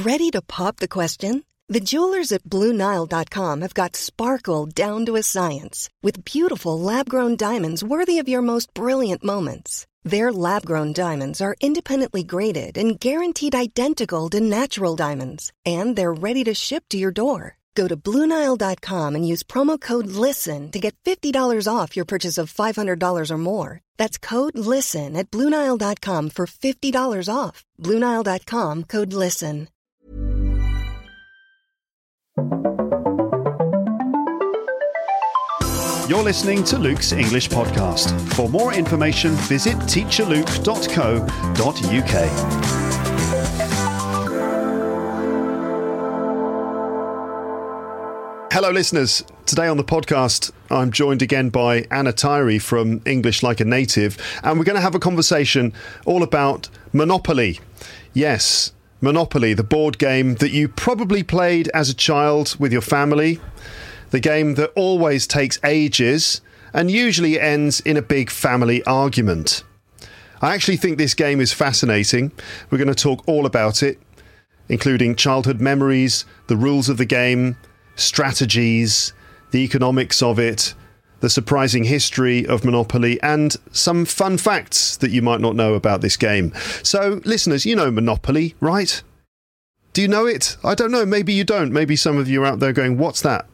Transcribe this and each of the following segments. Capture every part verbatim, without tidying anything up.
Ready to pop the question? The jewelers at Blue Nile dot com have got sparkle down to a science with beautiful lab-grown diamonds worthy of your most brilliant moments. Their lab-grown diamonds are independently graded and guaranteed identical to natural diamonds, and they're ready to ship to your door. Go to Blue Nile dot com and use promo code LISTEN to get fifty dollars off your purchase of five hundred dollars or more. That's code LISTEN at Blue Nile dot com for fifty dollars off. Blue Nile dot com, code LISTEN. You're listening to Luke's English Podcast. For more information, visit teacher luke dot co dot uk. Hello, listeners. Today on the podcast, I'm joined again by Anna Tyree from English Like a Native, and we're going to have a conversation all about Monopoly. Yes, Monopoly, the board game that you probably played as a child with your family. The game that always takes ages and usually ends in a big family argument. I actually think this game is fascinating. We're going to talk all about it, including childhood memories, the rules of the game, strategies, the economics of it, the surprising history of Monopoly, and some fun facts that you might not know about this game. So, listeners, you know Monopoly, right? Do you know it? I don't know. Maybe you don't. Maybe some of you are out there going, what's that?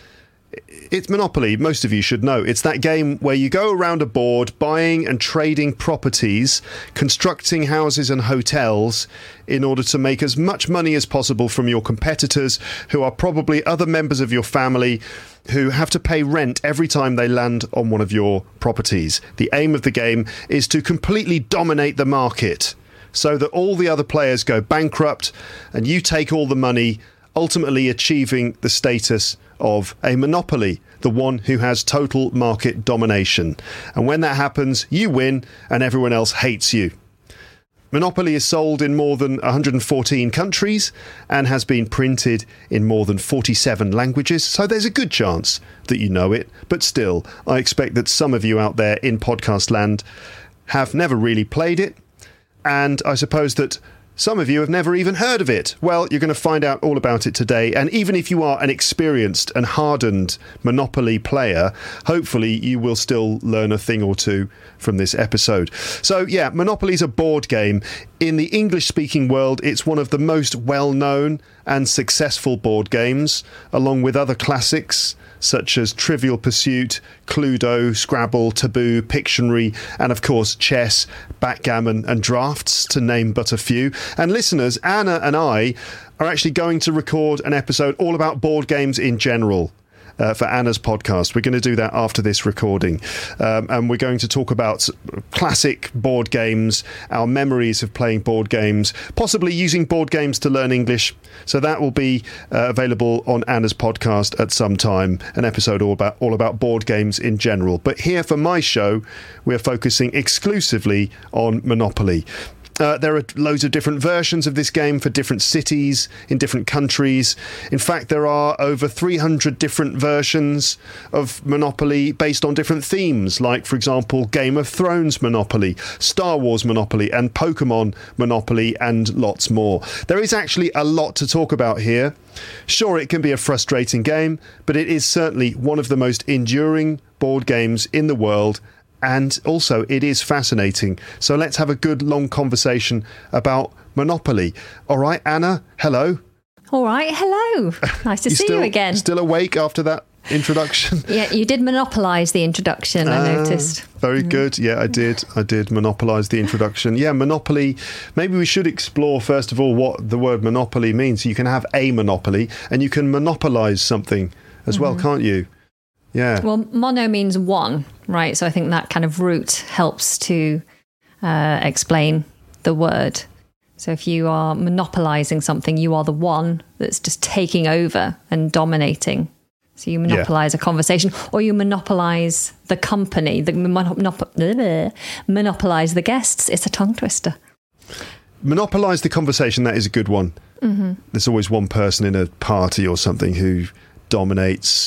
It's Monopoly. Most of you should know. It's that game where you go around a board buying and trading properties, constructing houses and hotels in order to make as much money as possible from your competitors, who are probably other members of your family who have to pay rent every time they land on one of your properties. The aim of the game is to completely dominate the market so that all the other players go bankrupt and you take all the money, ultimately achieving the status of a monopoly, the one who has total market domination. And when that happens, you win and everyone else hates you. Monopoly is sold in more than one hundred fourteen countries and has been printed in more than forty-seven languages, so there's a good chance that you know it. But still, I expect that some of you out there in podcast land have never really played it, and I suppose that some of you have never even heard of it. Well, you're going to find out all about it today. And even if you are an experienced and hardened Monopoly player, hopefully you will still learn a thing or two from this episode. So, yeah, Monopoly's a board game. In the English-speaking world, it's one of the most well-known and successful board games, along with other classics such as Trivial Pursuit, Cluedo, Scrabble, Taboo, Pictionary, and of course chess, backgammon and drafts, to name but a few. And listeners, Anna and I are actually going to record an episode all about board games in general. Uh, for Anna's podcast. We're going to do that after this recording. Um, and we're going to talk about classic board games, our memories of playing board games, possibly using board games to learn English. So that will be uh, available on Anna's podcast at some time, an episode all about, all about board games in general. But here for my show, we're focusing exclusively on Monopoly. Uh, there are loads of different versions of this game for different cities in different countries. In fact, there are over three hundred different versions of Monopoly based on different themes, like, for example, Game of Thrones Monopoly, Star Wars Monopoly, and Pokemon Monopoly, and lots more. There is actually a lot to talk about here. Sure, it can be a frustrating game, but it is certainly one of the most enduring board games in the world. And also, it is fascinating. So let's have a good, long conversation about Monopoly. All right, Anna, hello. All right, hello. Nice to see still, you again. Still awake after that introduction? Yeah, you did monopolise the introduction, I uh, noticed. Very mm. good. Yeah, I did. I did monopolise the introduction. Yeah, Monopoly. Maybe we should explore, first of all, what the word monopoly means. You can have a monopoly and you can monopolise something as mm-hmm. well, can't you? Yeah. Well, mono means one, right? So I think that kind of root helps to uh, explain the word. So if you are monopolizing something, you are the one that's just taking over and dominating. So you monopolize yeah. a conversation, or you monopolize the company, the monop- monopolize the guests. It's a tongue twister. Monopolize the conversation, that is a good one. Mm-hmm. There's always one person in a party or something who dominates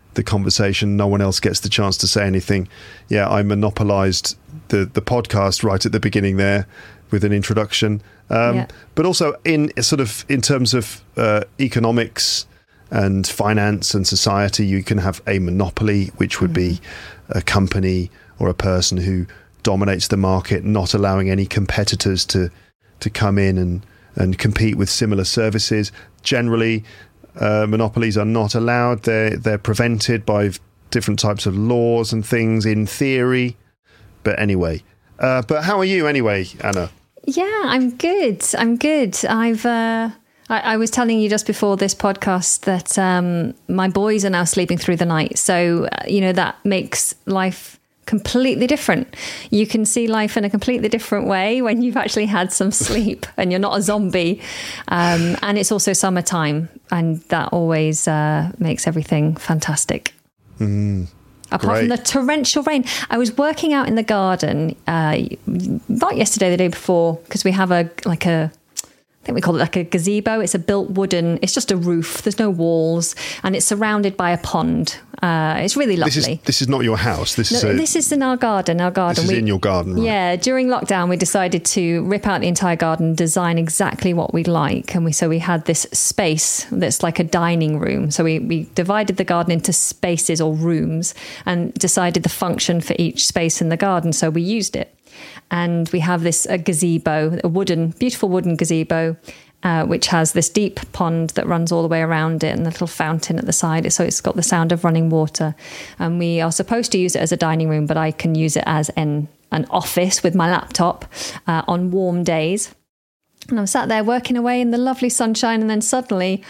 the conversation. No one else gets the chance to say anything. Yeah, I monopolised the the podcast right at the beginning there with an introduction. Um, yeah. But also in sort of in terms of uh, economics and finance and society, you can have a monopoly, which would mm-hmm. be a company or a person who dominates the market, not allowing any competitors to to come in and, and compete with similar services. Generally, uh, monopolies are not allowed. They're, they're prevented by different types of laws and things in theory. But anyway, uh, but how are you anyway, Anna? Yeah, I'm good. I'm good. I've... Uh... I was telling you just before this podcast that um, my boys are now sleeping through the night. So, uh, you know, that makes life completely different. You can see life in a completely different way when you've actually had some sleep and you're not a zombie. Um, and it's also summertime, and that always uh, makes everything fantastic. Mm. Apart Great. from the torrential rain. I was working out in the garden, uh, not yesterday, the day before, because we have a like a... I think we call it like a gazebo. It's a built wooden, it's just a roof. There's no walls, and it's surrounded by a pond. Uh, it's really lovely. This is, this is not your house. This no, is a, this is in our garden. Our garden. This is we, in your garden, right? Yeah. During lockdown, we decided to rip out the entire garden, design exactly what we'd like, and we so we had this space that's like a dining room. So we we divided the garden into spaces or rooms, and decided the function for each space in the garden. So we used it. And we have this a gazebo, a wooden, beautiful wooden gazebo, uh, which has this deep pond that runs all the way around it and a little fountain at the side. So it's got the sound of running water. And we are supposed to use it as a dining room, but I can use it as an, an office with my laptop uh, on warm days. And I'm sat there working away in the lovely sunshine, and then suddenly...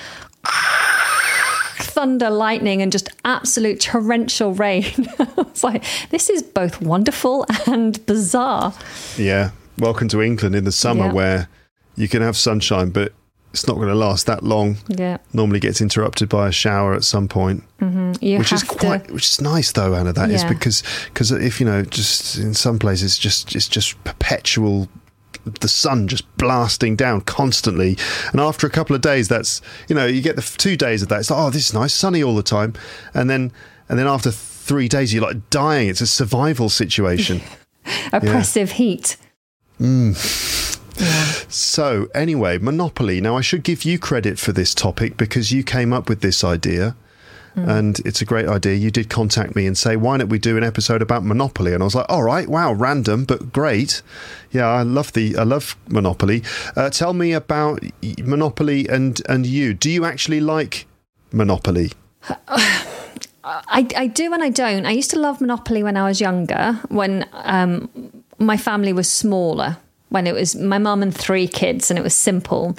thunder, lightning, and just absolute torrential rain. It's like, this is both wonderful and bizarre. Yeah. Welcome to England in the summer, yeah. where you can have sunshine, but it's not going to last that long. Yeah. Normally gets interrupted by a shower at some point. Mm-hmm. You which have is quite, to... which is nice though, Anna. That yeah. is because because if you know, just in some places, just it's just perpetual. The sun just blasting down constantly, and after a couple of days, that's you know you get the two days of that. It's like, oh, this is nice, sunny all the time, and then and then after three days, you're like dying. It's a survival situation. Oppressive yeah. heat. Mm. Yeah. So anyway, Monopoly. Now I should give you credit for this topic because you came up with this idea. Mm. And it's a great idea. You did contact me and say, why don't we do an episode about Monopoly? And I was like, all right, wow, random, but great. Yeah, I love the I love Monopoly. Uh, tell me about Monopoly and, and you. Do you actually like Monopoly? I, I do and I don't. I used to love Monopoly when I was younger, when um, my family was smaller, when it was my mum and three kids and it was simple.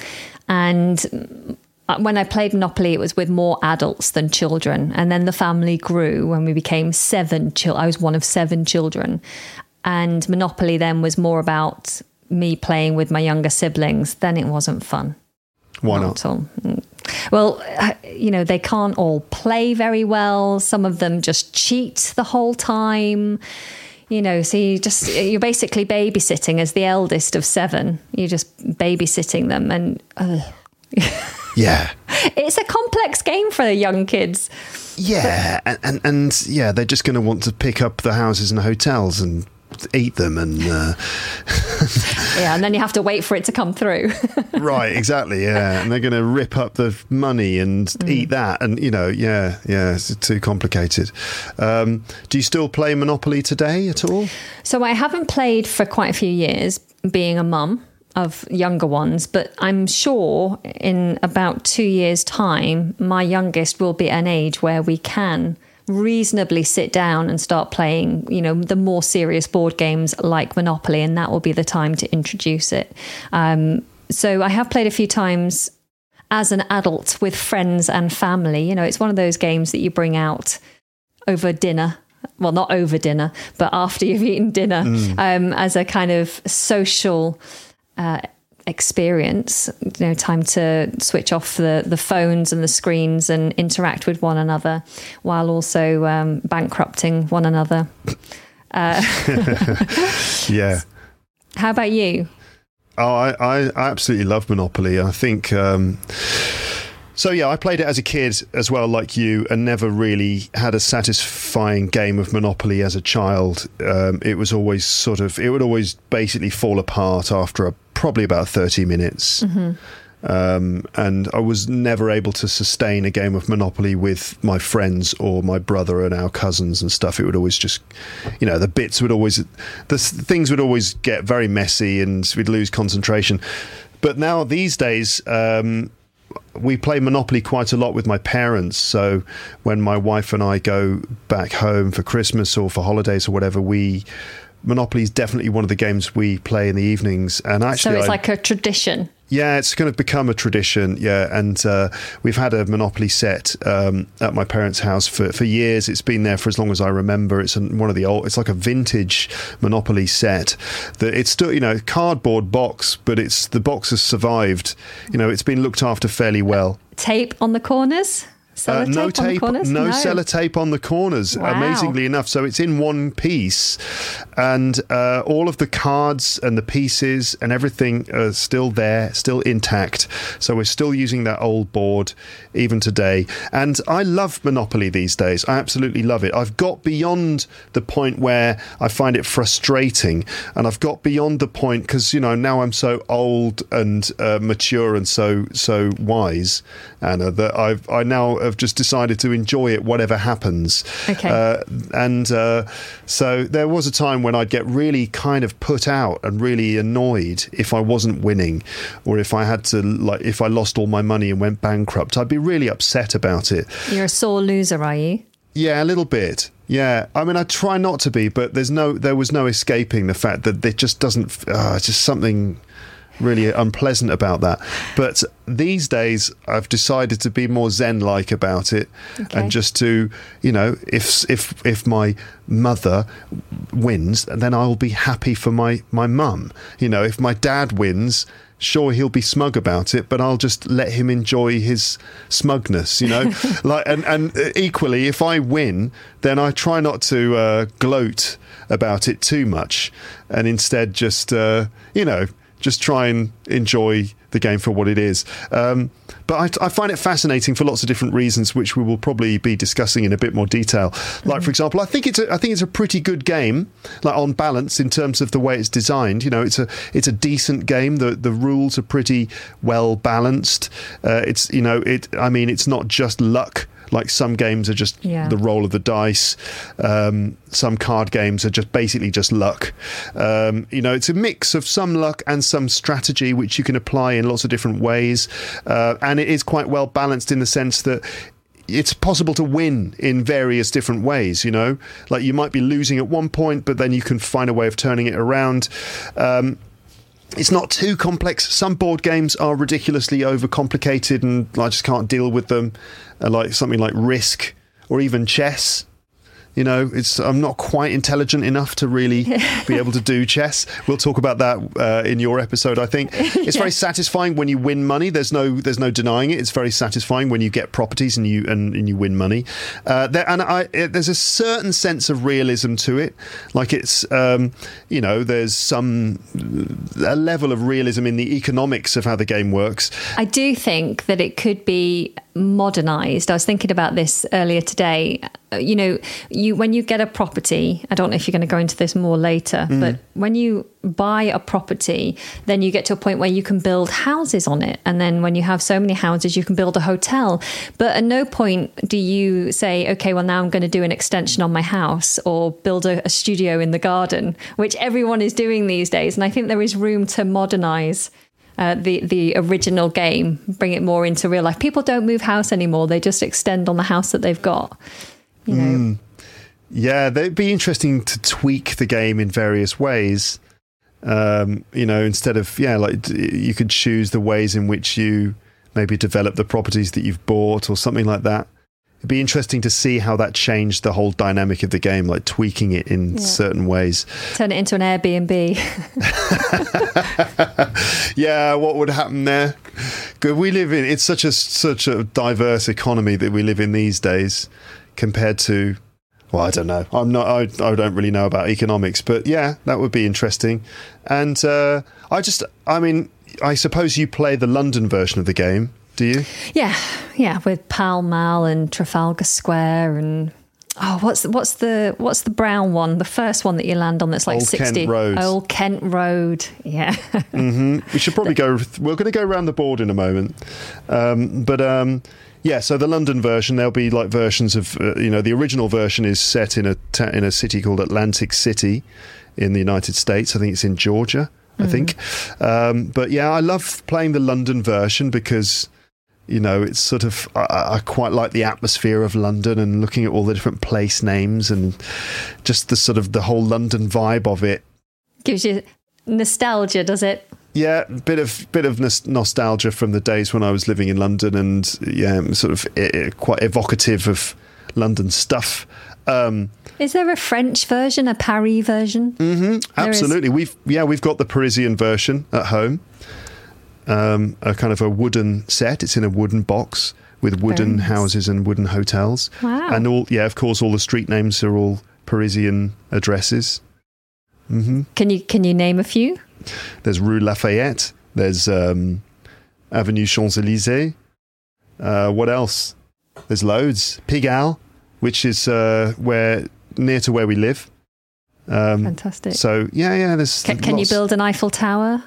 And when I played Monopoly, it was with more adults than children. And then the family grew when we became seven children. I was one of seven children. And Monopoly then was more about me playing with my younger siblings. Then it wasn't fun. Why not? Not at all. Well, you know, they can't all play very well. Some of them just cheat the whole time. You know, so you just, you're basically babysitting as the eldest of seven. You're just babysitting them and... Uh, yeah. It's a complex game for the young kids. Yeah, and, and, and yeah, they're just going to want to pick up the houses and hotels and eat them and... Uh... yeah, and then you have to wait for it to come through. Right, exactly, yeah. And they're going to rip up the money and mm. eat that. And, you know, yeah, yeah, it's too complicated. Um, do you still play Monopoly today at all? So I haven't played for quite a few years, being a mum of younger ones, but I'm sure in about two years' time, my youngest will be at an age where we can reasonably sit down and start playing, you know, the more serious board games like Monopoly, and that will be the time to introduce it. Um, so I have played a few times as an adult with friends and family. You know, it's one of those games that you bring out over dinner. Well, not over dinner, but after you've eaten dinner, mm. um, as a kind of social Uh, experience, you know, time to switch off the, the phones and the screens and interact with one another while also um, bankrupting one another. Uh, yeah. How about you? Oh, I, I absolutely love Monopoly. I think um, So yeah, I played it as a kid as well, like you, and never really had a satisfying game of Monopoly as a child. Um, it was always sort of, it would always basically fall apart after a, probably about thirty minutes. Mm-hmm. Um, and I was never able to sustain a game of Monopoly with my friends or my brother and our cousins and stuff. It would always just, you know, the bits would always, the things would always get very messy and we'd lose concentration. But now these days, um, we play Monopoly quite a lot with my parents. So when my wife and I go back home for Christmas or for holidays or whatever, we... Monopoly is definitely one of the games we play in the evenings. And actually, so it's I, like a tradition. Yeah, it's kind of become a tradition. Yeah, and uh, we've had a Monopoly set um, at my parents' house for, for years. It's been there for as long as I remember. It's an, one of the old. It's like a vintage Monopoly set. That it's still, you know, cardboard box, but it's the box has survived. You know, it's been looked after fairly well. Tape on the corners. Uh, no tape, no, no sellotape on the corners, wow. amazingly enough. So it's in one piece, and uh, all of the cards and the pieces and everything are still there, still intact. So we're still using that old board even today. And I love Monopoly these days. I absolutely love it. I've got beyond the point where I find it frustrating, and I've got beyond the point because, you know, now I'm so old and uh, mature and so so wise, Anna, that I've I now have just decided to enjoy it whatever happens. Okay. Uh, and uh, so there was a time when I'd get really kind of put out and really annoyed if I wasn't winning, or if I had to, like, if I lost all my money and went bankrupt. I'd be really upset about it. You're a sore loser, are you? Yeah, a little bit. Yeah, I mean, I try not to be, but there's no, there was no escaping the fact that it just doesn't. Uh, it's just something really unpleasant about that. But these days I've decided to be more zen-like about it. Okay. And just to, you know, if if if my mother wins, then I'll be happy for my my mum. You know, if my dad wins, sure, he'll be smug about it, but I'll just let him enjoy his smugness, you know. Like, and and equally, if I win, then I try not to uh, gloat about it too much, and instead just uh, you know, just try and enjoy the game for what it is. Um, but I, I find it fascinating for lots of different reasons, which we will probably be discussing in a bit more detail. Mm-hmm. Like, for example, I think it's a, I think it's a pretty good game, like on balance in terms of the way it's designed. You know, it's a it's a decent game. The the rules are pretty well balanced. Uh, it's you know it. I mean, it's not just luck. Like some games are just yeah. the roll of the dice. Um, some card games are just basically just luck. Um, you know, it's a mix of some luck and some strategy, which you can apply in lots of different ways. Uh, and it is quite well balanced in the sense that it's possible to win in various different ways, you know. Like you might be losing at one point, but then you can find a way of turning it around. Um, It's not too complex. Some board games are ridiculously overcomplicated and I just can't deal with them. Uh, like something like Risk or even chess. You know, it's I'm not quite intelligent enough to really be able to do chess. We'll talk about that uh, in your episode, I think. It's yeah. very satisfying when you win money. There's no there's no denying it. It's very satisfying when you get properties and you and, and you win money. Uh, there, and I, it, there's a certain sense of realism to it. Like it's, um, you know, there's some a level of realism in the economics of how the game works. I do think that it could be modernized. I was thinking about this earlier today. You know, you when you get a property, I don't know if you're going to go into this more later, mm. but when you buy a property, then you get to a point where you can build houses on it. And then when you have so many houses, you can build a hotel. But at no point do you say, okay, well, now I'm going to do an extension on my house or build a, a studio in the garden, which everyone is doing these days. And I think there is room to modernize Uh, the the original game, bring it more into real life. People don't move house anymore; they just extend on the house that they've got. You know. Mm. Yeah, it'd be interesting to tweak the game in various ways. Um, you know, instead of yeah, like you could choose the ways in which you maybe develop the properties that you've bought or something like that. It'd be interesting to see how that changed the whole dynamic of the game, like tweaking it in yeah. certain ways. Turn it into an Airbnb. Yeah, what would happen there? Good. We live in it's such a such a diverse economy that we live in these days, compared to. Well, I don't know. I'm not. I, I don't really know about economics, but yeah, that would be interesting. And uh, I just, I mean, I suppose you play the London version of the game. Do you? Yeah, yeah, with Pall Mall and Trafalgar Square and oh, what's what's the what's the brown one? The first one that you land on that's like Old sixty. Kent Road. Old Kent Road. Yeah. Mm-hmm. We should probably go. We're going to go around the board in a moment, um, but. Um, Yeah, so the London version, there'll be like versions of, uh, you know, the original version is set in a ta- in a city called Atlantic City in the United States. I think it's in Georgia, I mm. think. Um, but yeah, I love playing the London version because, you know, it's sort of, I, I quite like the atmosphere of London and looking at all the different place names and just the sort of the whole London vibe of it. Gives you nostalgia, does it? Yeah, bit of bit of nos- nostalgia from the days when I was living in London, and yeah, sort of uh, quite evocative of London stuff. Um, is there a French version, a Paris version? Mm-hmm, absolutely. We've yeah, we've got the Parisian version at home. Um, a kind of a wooden set. It's in a wooden box with wooden nice. houses and wooden hotels. Wow. And all yeah, of course, all the street names are all Parisian addresses. Mm-hmm. Can you can you name a few? There's Rue Lafayette. There's um, Avenue Champs-Élysées. Uh, what else? There's loads. Pigalle, which is uh, where near to where we live. Um, Fantastic. So yeah, yeah. There's. Can, can you build an Eiffel Tower?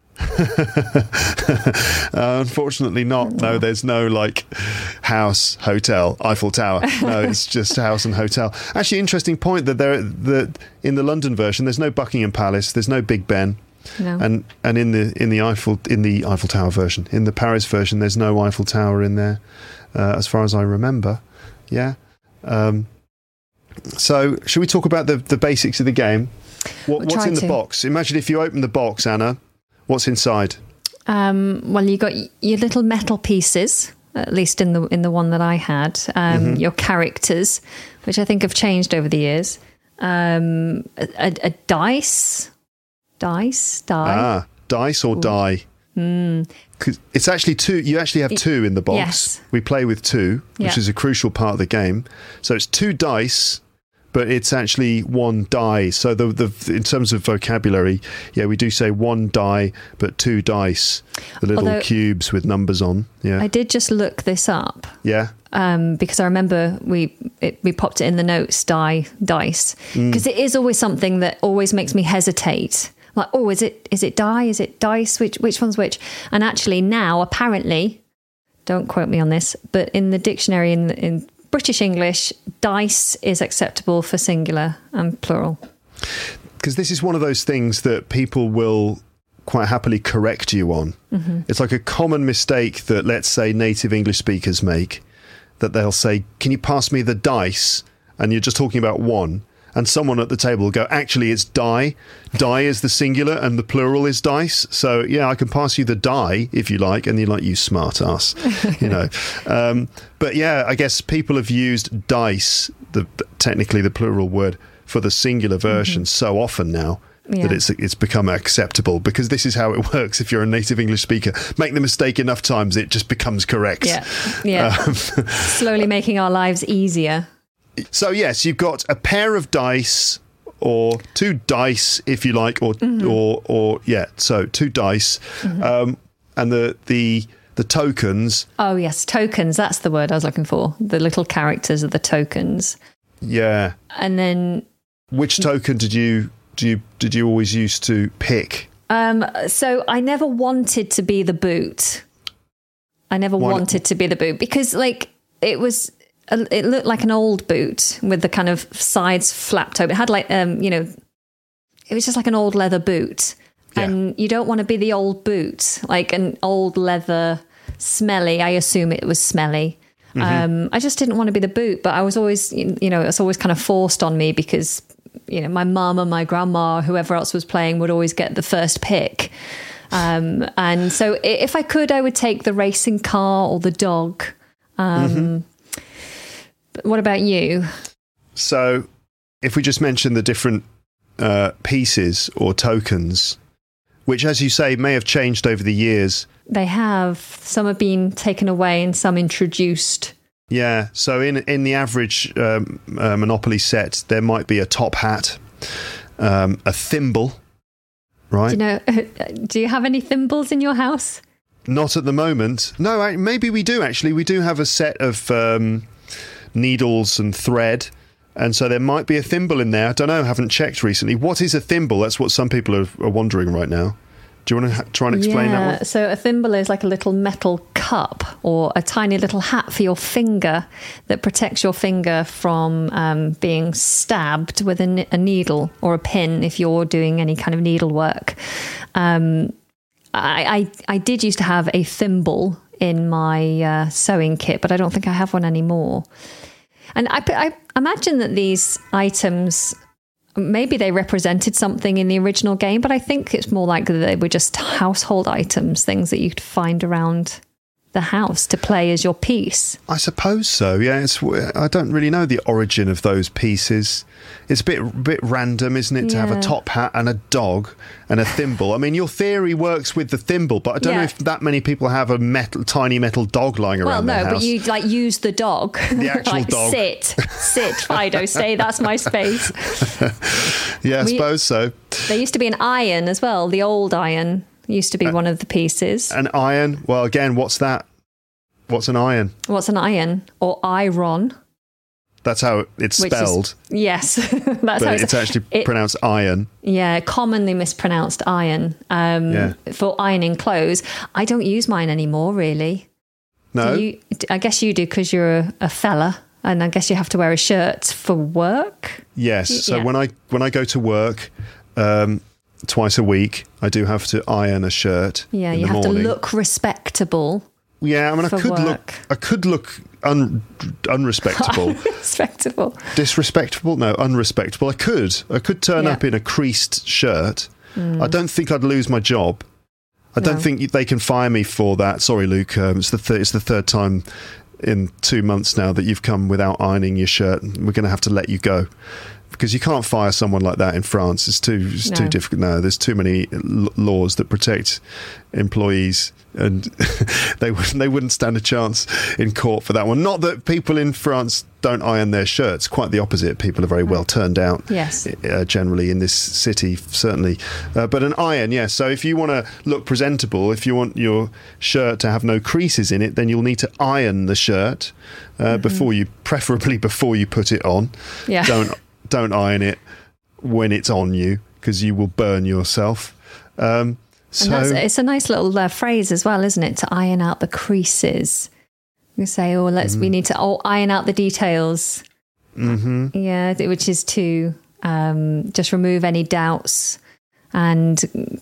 uh, unfortunately not. No, there's no like house, hotel, Eiffel Tower. No, it's just house and hotel. Actually, interesting point that there that in the London version there's no Buckingham Palace, there's no Big Ben. No. And and in the in the Eiffel in the Eiffel Tower version, in the Paris version, there's no Eiffel Tower in there, uh, as far as I remember. Yeah. Um, so, should we talk about the, the basics of the game? What, We'll what's try in the to. box? Imagine if you open the box, Anna. What's inside? Um, well, you got y- your little metal pieces. At least in the in the one that I had, um, Mm-hmm. your characters, which I think have changed over the years. Um, a, a dice. Dice, die. Ah, dice or Ooh. die? Mm. 'Cause it's actually two. You actually have two in the box. Yes. We play with two, which Yeah. is a crucial part of the game. So it's two dice, but it's actually one die. So the the in terms of vocabulary, yeah, we do say one die, but two dice. The little Although- cubes with numbers on. Yeah, I did just look this up. yeah. Um, because I remember we it, we popped it in the notes, die, dice, because it is always something that always makes me hesitate. Like, oh, is it is it die? Is it dice? Which which one's which? And actually now, apparently, don't quote me on this, but in the dictionary in in British English, dice is acceptable for singular and plural. Because this is one of those things that people will quite happily correct you on. Mm-hmm. It's like a common mistake that, let's say, native English speakers make, that they'll say, can you pass me the dice? And you're just talking about one. And someone at the table will go, actually, it's die. Die is the singular and the plural is dice. So, yeah, I can pass you the die if you like. And you're like, you smart ass, you know. Um, but, yeah, I guess people have used dice, the technically the plural word, for the singular version mm-hmm. so often now. Yeah. That it's it's become acceptable, because this is how it works. If you're a native English speaker, make the mistake enough times, it just becomes correct. Yeah, yeah. Um, Slowly making our lives easier. So yes, you've got a pair of dice, or two dice, if you like, or mm-hmm. or or yeah. So two dice, mm-hmm. um, and the the the tokens. Oh yes, tokens. That's the word I was looking for. The little characters are the tokens. Yeah. And then, which token did you? Do you did you always used to pick? Um, so I never wanted to be the boot. I never Why wanted not? to be the boot because, like, it was. A, it looked like an old boot with the kind of sides flapped open. It had like, um, you know, it was just like an old leather boot, yeah. And you don't want to be the old boot, like an old leather, smelly. I assume it was smelly. Mm-hmm. Um, I just didn't want to be the boot, but I was always, you know, it's always kind of forced on me because. You know, my mum and my grandma, whoever else was playing, would always get the first pick. Um, and so if I could, I would take the racing car or the dog. Um, mm-hmm. But what about you? So if we just mention the different uh, pieces or tokens, which, as you say, may have changed over the years. They have. Some have been taken away and some introduced. Yeah, so in in the average um, uh, Monopoly set, there might be a top hat, um, a thimble, right? Do you know? Do you have any thimbles in your house? Not at the moment. No, I, maybe we do, actually. We do have a set of um, needles and thread, and so there might be a thimble in there. I don't know, I haven't checked recently. What is a thimble? That's what some people are, are wondering right now. Do you want to ha- try and explain yeah, that one? So a thimble is like a little metal cup or a tiny little hat for your finger that protects your finger from um, being stabbed with a, n- a needle or a pin if you're doing any kind of needlework. Um, I, I, I did used to have a thimble in my uh, sewing kit, but I don't think I have one anymore. And I, I imagine that these items... maybe they represented something in the original game, but I think it's more likely that they were just household items, things that you could find around the house to play as your piece. I suppose so, yeah. It's, I don't really know the origin of those pieces. It's a bit bit random, isn't it, to Yeah. have a top hat and a dog and a thimble. I mean, your theory works with the thimble, but I don't Yeah. know if that many people have a metal, tiny metal dog lying Well, around no, their house. but you like use the dog. The actual like, dog. Sit, sit, Fido, stay, that's my space. Yeah, I we- suppose so. There used to be an iron as well. The old iron used to be one of the pieces. An iron, well, again, what's that? What's an iron? What's an iron? Or iron? That's how it's Which is- spelled, Yes, that's how but it's actually it- pronounced iron. Yeah, commonly mispronounced iron. Um, Yeah. For ironing clothes. I don't use mine anymore, really. No? Do you, I guess you do because you're a, a fella, and I guess you have to wear a shirt for work. Yes. Y- So yeah. when I when I go to work um, twice a week, I do have to iron a shirt. Yeah, in you the have morning. to look respectable. Yeah, I mean, I for could look. work. I could look un, unrespectable, Respectable. disrespectful. No, unrespectable. I could. I could turn Yeah. up in a creased shirt. I don't think I'd lose my job. I don't No. think they can fire me for that. Sorry, Luke. Um, it's the thir- it's the third time in two months now that you've come without ironing your shirt. We're going to have to let you go. Because you can't fire someone like that in France. It's too it's too No. difficult. No, there's too many l- laws that protect employees, and they wouldn't they wouldn't stand a chance in court for that one. Not that people in France don't iron their shirts. Quite the opposite. People are very well turned out. Yes. Uh, generally in this city, certainly. Uh, but an iron, yes. So if you want to look presentable, if you want your shirt to have no creases in it, then you'll need to iron the shirt uh, Mm-hmm. before you, preferably before you put it on. Yeah. Don't don't iron it when it's on you, because you will burn yourself. Um, so And that's, it's a nice little uh, phrase as well, isn't it? To iron out the creases. You say, oh, let's, Mm-hmm. we need to oh, iron out the details. mhm. Yeah, th- which is to um, just remove any doubts and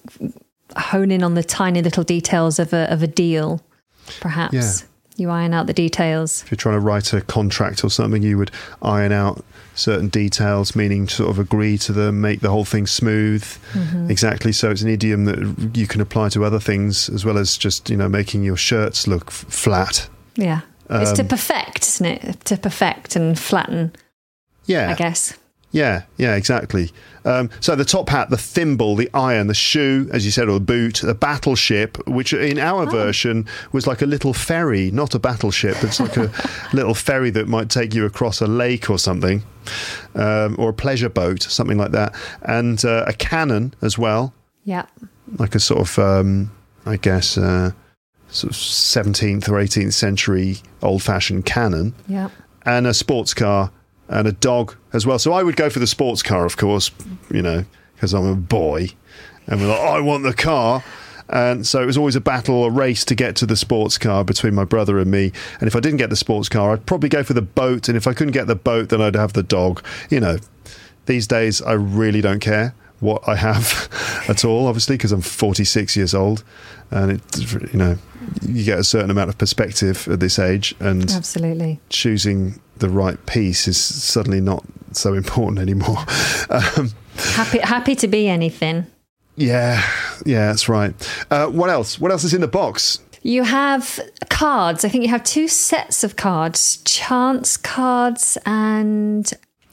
hone in on the tiny little details of a, of a deal, perhaps. Yeah. You iron out the details. If you're trying to write a contract or something, you would iron out certain details, meaning sort of agree to them, make the whole thing smooth. Mm-hmm. Exactly. So it's an idiom that you can apply to other things, as well as just, you know, making your shirts look f- flat. Yeah. it's to Um, perfect, isn't it? To perfect and flatten, Yeah. I guess. Yeah, yeah, exactly. Um, so the top hat, the thimble, the iron, the shoe, as you said, or the boot, the battleship, which in our version was like a little ferry, not a battleship. It's like a little ferry that might take you across a lake or something, um, or a pleasure boat, something like that. And uh, a cannon as well, Yeah. like a sort of, um, I guess, uh, sort of seventeenth or eighteenth century old-fashioned cannon. Yeah. And a sports car and a dog as well. So I would go for the sports car, of course, you know, because I'm a boy. And we're like, oh, I want the car. And so it was always a battle, a race to get to the sports car between my brother and me. And if I didn't get the sports car, I'd probably go for the boat. And if I couldn't get the boat, then I'd have the dog. You know, these days I really don't care what I have at all, obviously, because I'm forty-six years old. And, it, you know, you get a certain amount of perspective at this age. And Absolutely. choosing the right piece is suddenly not so important anymore. Um, Happy, happy to be anything. yeah, yeah, that's right. Uh, what else? What else is in the box? You have cards. I think you have two sets of cards, chance cards and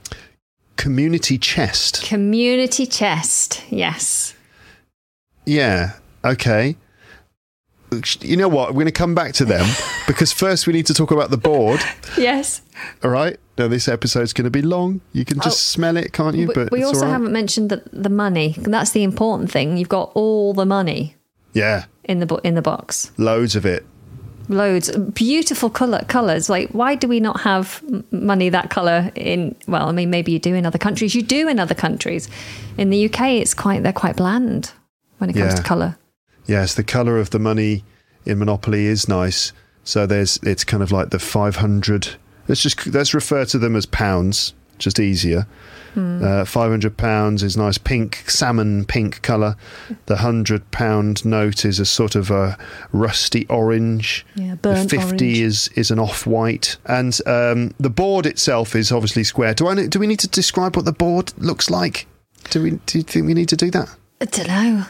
Community chest. community chest. Yes. Yeah, okay. You know what? We're going to come back to them because first we need to talk about the board. Yes. All right. Now this episode's going to be long. You can just Oh, smell it, can't you? We- But we it's also all right. haven't mentioned the, the money. That's the important thing. You've got all the money. Yeah, in the bo- in the box. Loads of it. Loads. Beautiful colour colours. Like, why do we not have m- money that colour in, well, I mean, maybe you do in other countries. You do in other countries. In the U K, it's quite, they're quite bland when it comes Yeah. to colour. Yes, the colour of the money in Monopoly is nice. So there's, it's kind of like the five hundred. Let's just, let's refer to them as pounds, just easier. Hmm. Uh, five hundred pounds is nice pink, salmon pink colour. The one hundred pound note is a sort of a rusty orange. Yeah, The burnt fifty orange. is is an off-white. And um, the board itself is obviously square. Do I do we need to describe what the board looks like? Do we do you think we need to do that? I don't know.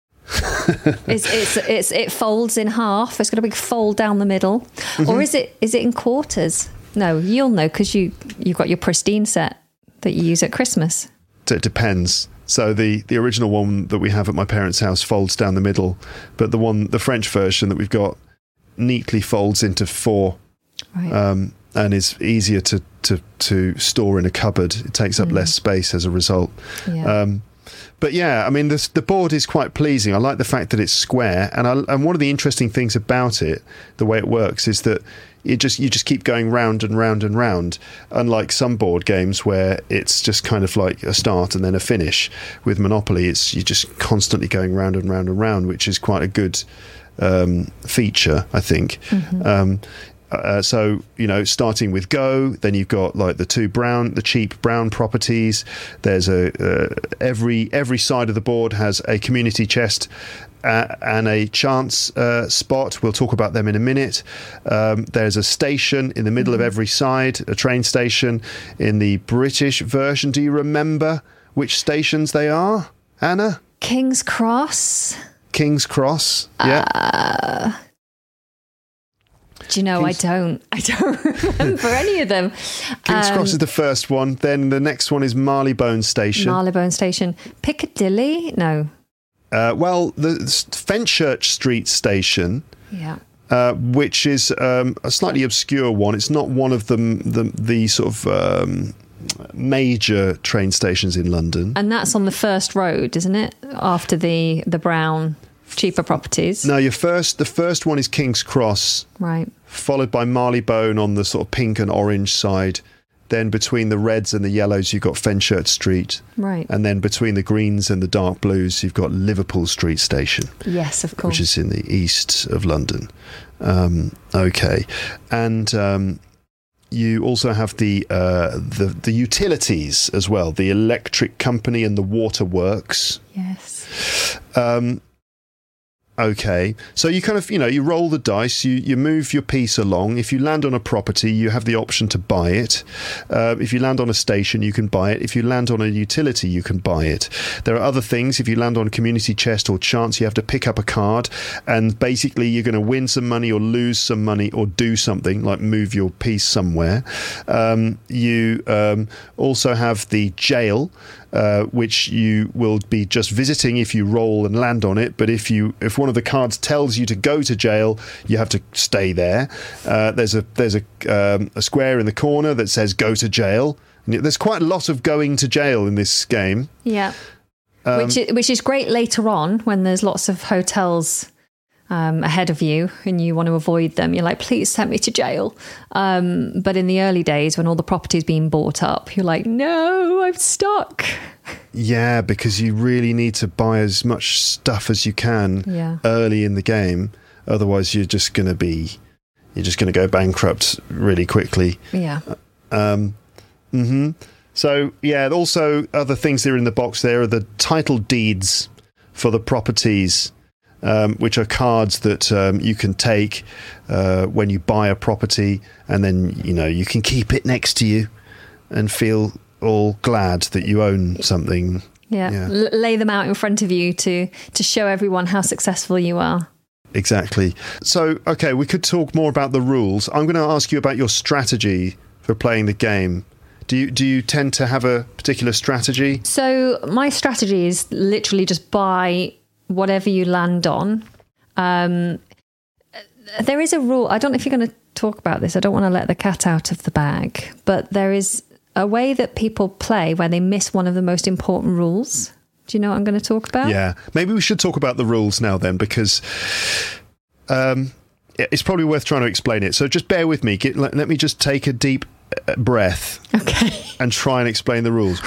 it's, it's, it's, it folds in half. It's got a big fold down the middle. Mm-hmm. Or is it is it in quarters? No, you'll know because you, you've got your pristine set that you use at Christmas. It depends. So the, the original one that we have at my parents' house folds down the middle, but the one the French version that we've got neatly folds into four, Right. um, and is easier to, to, to store in a cupboard. It takes up Mm. less space as a result. yeah. Um, but yeah, I mean, the the board is quite pleasing. I like the fact that it's square, and I, and one of the interesting things about it, the way it works, is that it just you just keep going round and round and round. Unlike some board games where it's just kind of like a start and then a finish. With Monopoly, it's you're just constantly going round and round and round, which is quite a good um, feature, I think. Mm-hmm. Um, Uh, so, you know, starting with Go, then you've got like the two brown, the cheap brown properties. There's a uh, every every side of the board has a community chest uh, and a chance uh, spot. We'll talk about them in a minute. Um, there's a station in the middle of every side, a train station. In the British version, do you remember which stations they are, Anna? King's Cross. King's Cross. Yeah. Uh, do you know, King's- I don't. I don't remember any of them. King's Um, Cross is the first one. Then the next one is Marylebone Station. Marylebone Station. Piccadilly? No. Uh, well, the S- Fenchurch Street Station, Yeah. uh, which is um, a slightly obscure one. It's not one of the the, the sort of um, major train stations in London. And that's on the first road, isn't it? After the, the brown, cheaper properties. No, your first the first one is King's Cross, Right. followed by Marylebone on the sort of pink and orange side. Then between the reds and the yellows, you've got Fenchurch Street. Right. And then between the greens and the dark blues, you've got Liverpool Street Station, Yes, of course. which is in the east of London. Um, okay. And um, you also have the, uh, the the utilities as well, the electric company and the waterworks. Yes. Um, okay, so you kind of, you know, you roll the dice, you, you move your piece along. If you land on a property, you have the option to buy it. Uh, if you land on a station, you can buy it. If you land on a utility, you can buy it. There are other things. If you land on community chest or chance, you have to pick up a card, and basically you're going to win some money or lose some money or do something like move your piece somewhere. Um, you um, also have the jail, Uh, which you will be just visiting if you roll and land on it. But if you if one of the cards tells you to go to jail, you have to stay there. Uh, there's a there's a um, a square in the corner that says "Go to jail." And there's quite a lot of going to jail in this game. Yeah. Um, which, is, which is great later on when there's lots of hotels um, ahead of you and you want to avoid them. You're like, please send me to jail. Um, but in the early days when all the property's being bought up, you're like, no, I'm stuck. Yeah, because you really need to buy as much stuff as you can Yeah. early in the game. Otherwise, you're just going to be you're just going to go bankrupt really quickly. Yeah. Um, hmm So, yeah, also other things that are in the box there are the title deeds for the properties, um, which are cards that um, you can take uh, when you buy a property, and then, you know, you can keep it next to you and feel all glad that you own something. Yeah. Yeah. L- lay them out in front of you to, to show everyone how successful you are. Exactly. So, okay, we could talk more about the rules. I'm going to ask you about your strategy for playing the game. Do you do you tend to have a particular strategy? So my strategy is literally just buy whatever you land on. Um, there is a rule. I don't know if you're going to talk about this. I don't want to let the cat out of the bag. But there is a way that people play where they miss one of the most important rules Do you know what I'm going to talk about? Yeah. Maybe we should talk about the rules now then, because um, it's probably worth trying to explain it. So just bear with me. Get, let, let me just take a deep breath. Okay. And try and explain the rules.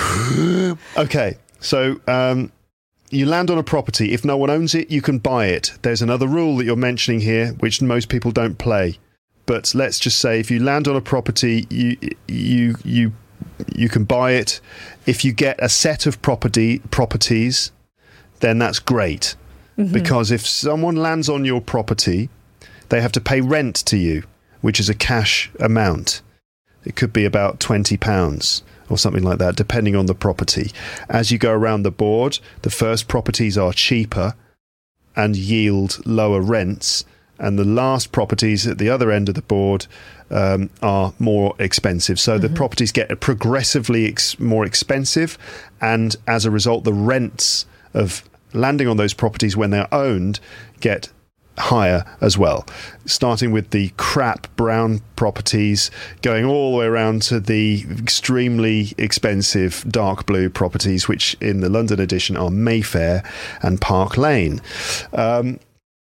Okay. So um, you land on a property. If no one owns it, you can buy it. There's another rule that you're mentioning here, which most people don't play. But let's just say if you land on a property, you you you you can buy it. If you get a set of property properties, then that's great. Mm-hmm. Because if someone lands on your property, they have to pay rent to you, which is a cash amount. It could be about twenty pounds or something like that, depending on the property. As you go around the board, the first properties are cheaper and yield lower rents, and the last properties at the other end of the board um, are more expensive. So mm-hmm. the properties get progressively ex- more expensive, and as a result, the rents of landing on those properties when they're owned get higher as well, starting with the crap brown properties, going all the way around to the extremely expensive dark blue properties, which in the London edition are Mayfair and Park Lane. Um,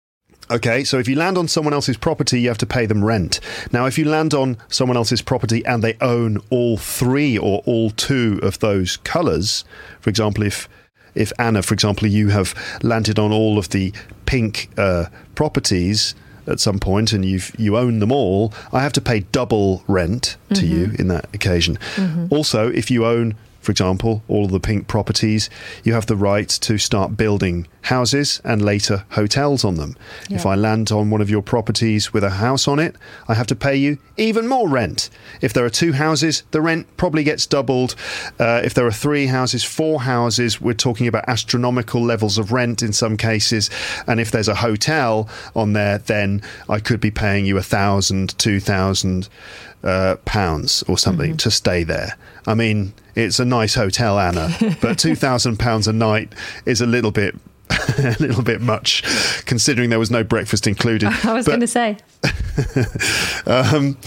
Okay, so if you land on someone else's property, you have to pay them rent. Now, if you land on someone else's property and they own all three or all two of those colours, for example, if if Anna, for example, you have landed on all of the pink uh, properties at some point and you've you own them all, I have to pay double rent to mm-hmm. you in that occasion. Mm-hmm. Also, if you own, for example, all of the pink properties, you have the right to start building houses and later hotels on them. Yeah. If I land on one of your properties with a house on it, I have to pay you even more rent. If there are two houses, the rent probably gets doubled. Uh, if there are three houses, four houses, we're talking about astronomical levels of rent in some cases. And if there's a hotel on there, then I could be paying you a thousand, two thousand uh, pounds or something mm-hmm. to stay there. I mean, it's a nice hotel, Anna, but two thousand pounds a night is a little bit a little bit much, considering there was no breakfast included. I was going to say. um,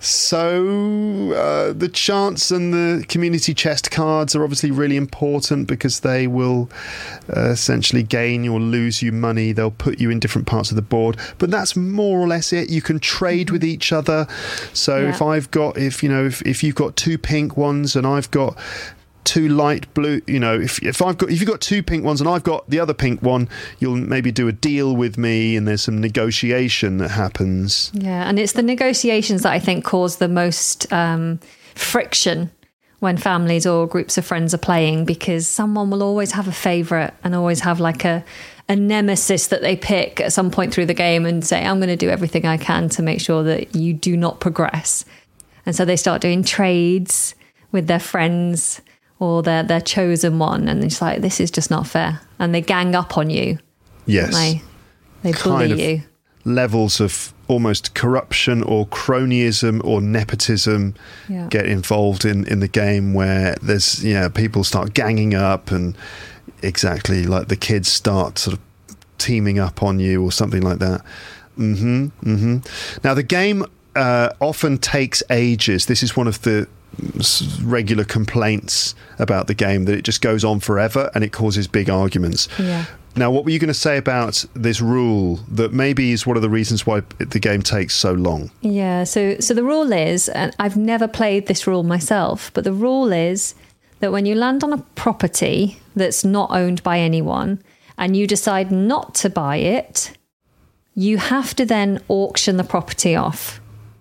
so uh, the chance and the community chest cards are obviously really important because they will uh, essentially gain or lose you money. They'll put you in different parts of the board, but that's more or less it. You can trade with each other. So yeah. if I've got, if you know, if, if you've got two pink ones and I've got two light blue, you know, if if I've got if you've got two pink ones and I've got the other pink one, you'll maybe do a deal with me and there's some negotiation that happens. Yeah, and it's the negotiations that I think cause the most um, friction when families or groups of friends are playing, because someone will always have a favourite and always have like a a nemesis that they pick at some point through the game and say, I'm going to do everything I can to make sure that you do not progress. And so they start doing trades with their friends or their their chosen one, and it's like, this is just not fair. And they gang up on you. Yes. They, they bully kind of you. Levels of almost corruption or cronyism or nepotism yeah. get involved in, in the game, where there's, yeah, people start ganging up and exactly like the kids start sort of teaming up on you or something like that. Mm-hmm, mm-hmm. Now, the game uh, often takes ages. This is one of the regular complaints about the game, that it just goes on forever and it causes big arguments. Yeah. Now, what were you going to say about this rule that maybe is one of the reasons why the game takes so long? Yeah, so so the rule is, and I've never played this rule myself, but the rule is that when you land on a property that's not owned by anyone and you decide not to buy it, you have to then auction the property off.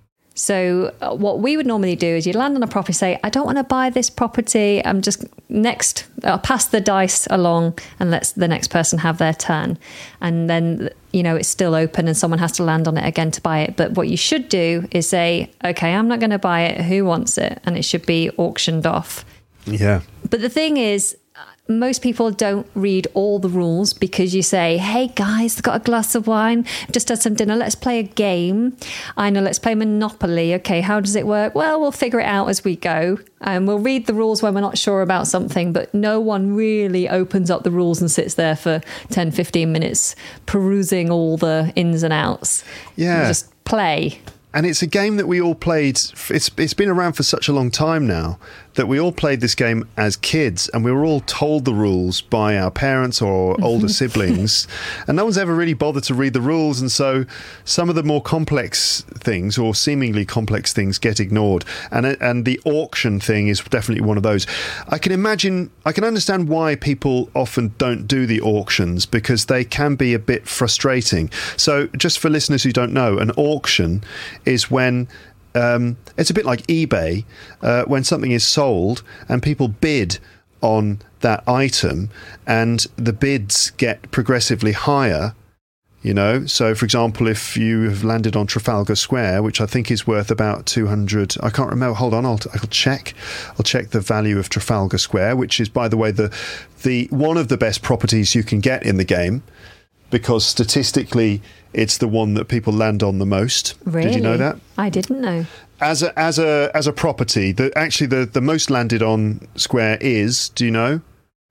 So uh, what we would normally do is you land on a property, say, I don't want to buy this property. I'm just next, I'll pass the dice along and let the next person have their turn. And then, you know, it's still open and someone has to land on it again to buy it. But what you should do is say, okay, I'm not going to buy it. Who wants it? And it should be auctioned off. Yeah. But the thing is, most people don't read all the rules, because you say, hey guys, I've got a glass of wine, just had some dinner, let's play a game. I know, let's play Monopoly. Okay, how does it work? Well, we'll figure it out as we go. And we'll read the rules when we're not sure about something, but no one really opens up the rules and sits there for ten, fifteen minutes perusing all the ins and outs. Yeah. You just play. And it's a game that we all played. It's it's been around for such a long time now that we all played this game as kids, and we were all told the rules by our parents or older siblings, and no one's ever really bothered to read the rules, and so some of the more complex things, or seemingly complex things, get ignored. And and the auction thing is definitely one of those. I can imagine, I can understand why people often don't do the auctions, because they can be a bit frustrating. So just for listeners who don't know, an auction is when um, it's a bit like eBay, uh, when something is sold and people bid on that item, and the bids get progressively higher. You know, so for example, if you have landed on Trafalgar Square, which I think is worth about two hundred, I can't remember. Hold on, I'll, I'll check. I'll check the value of Trafalgar Square, which is, by the way, the the one of the best properties you can get in the game, because statistically, it's the one that people land on the most. Really? Did you know that? I didn't know. As a as a as a property, the actually the, the most landed on square is, do you know?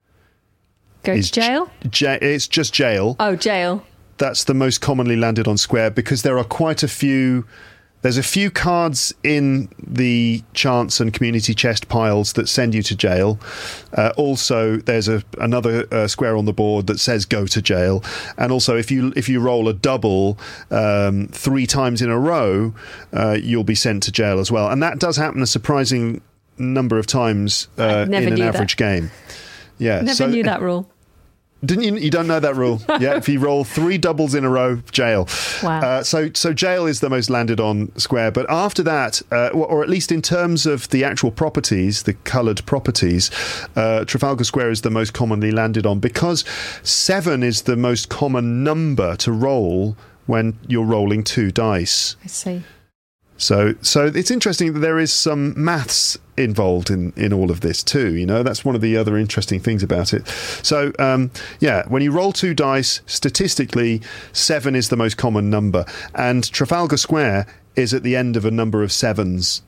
Go is to jail? J- it's just jail. Oh, jail. That's the most commonly landed on square, because there are quite a few. There's a few cards in the chance and community chest piles that send you to jail. Uh, also, there's a another uh, square on the board that says "go to jail." And also, if you if you roll a double um, three times in a row, uh, you'll be sent to jail as well. And that does happen a surprising number of times uh, in an average that. game. Yeah, never so, knew that rule. Didn't you? You don't know that rule? Yeah, if you roll three doubles in a row, jail. Wow. Uh, so, so jail is the most landed on square. But after that, uh, or, or at least in terms of the actual properties, the coloured properties, uh, Trafalgar Square is the most commonly landed on, because seven is the most common number to roll when you're rolling two dice. I see. So, so it's interesting that there is some maths involved in, in all of this too. You know, that's one of the other interesting things about it. So, um, yeah, when you roll two dice, statistically, seven is the most common number, and Trafalgar Square is at the end of a number of sevens.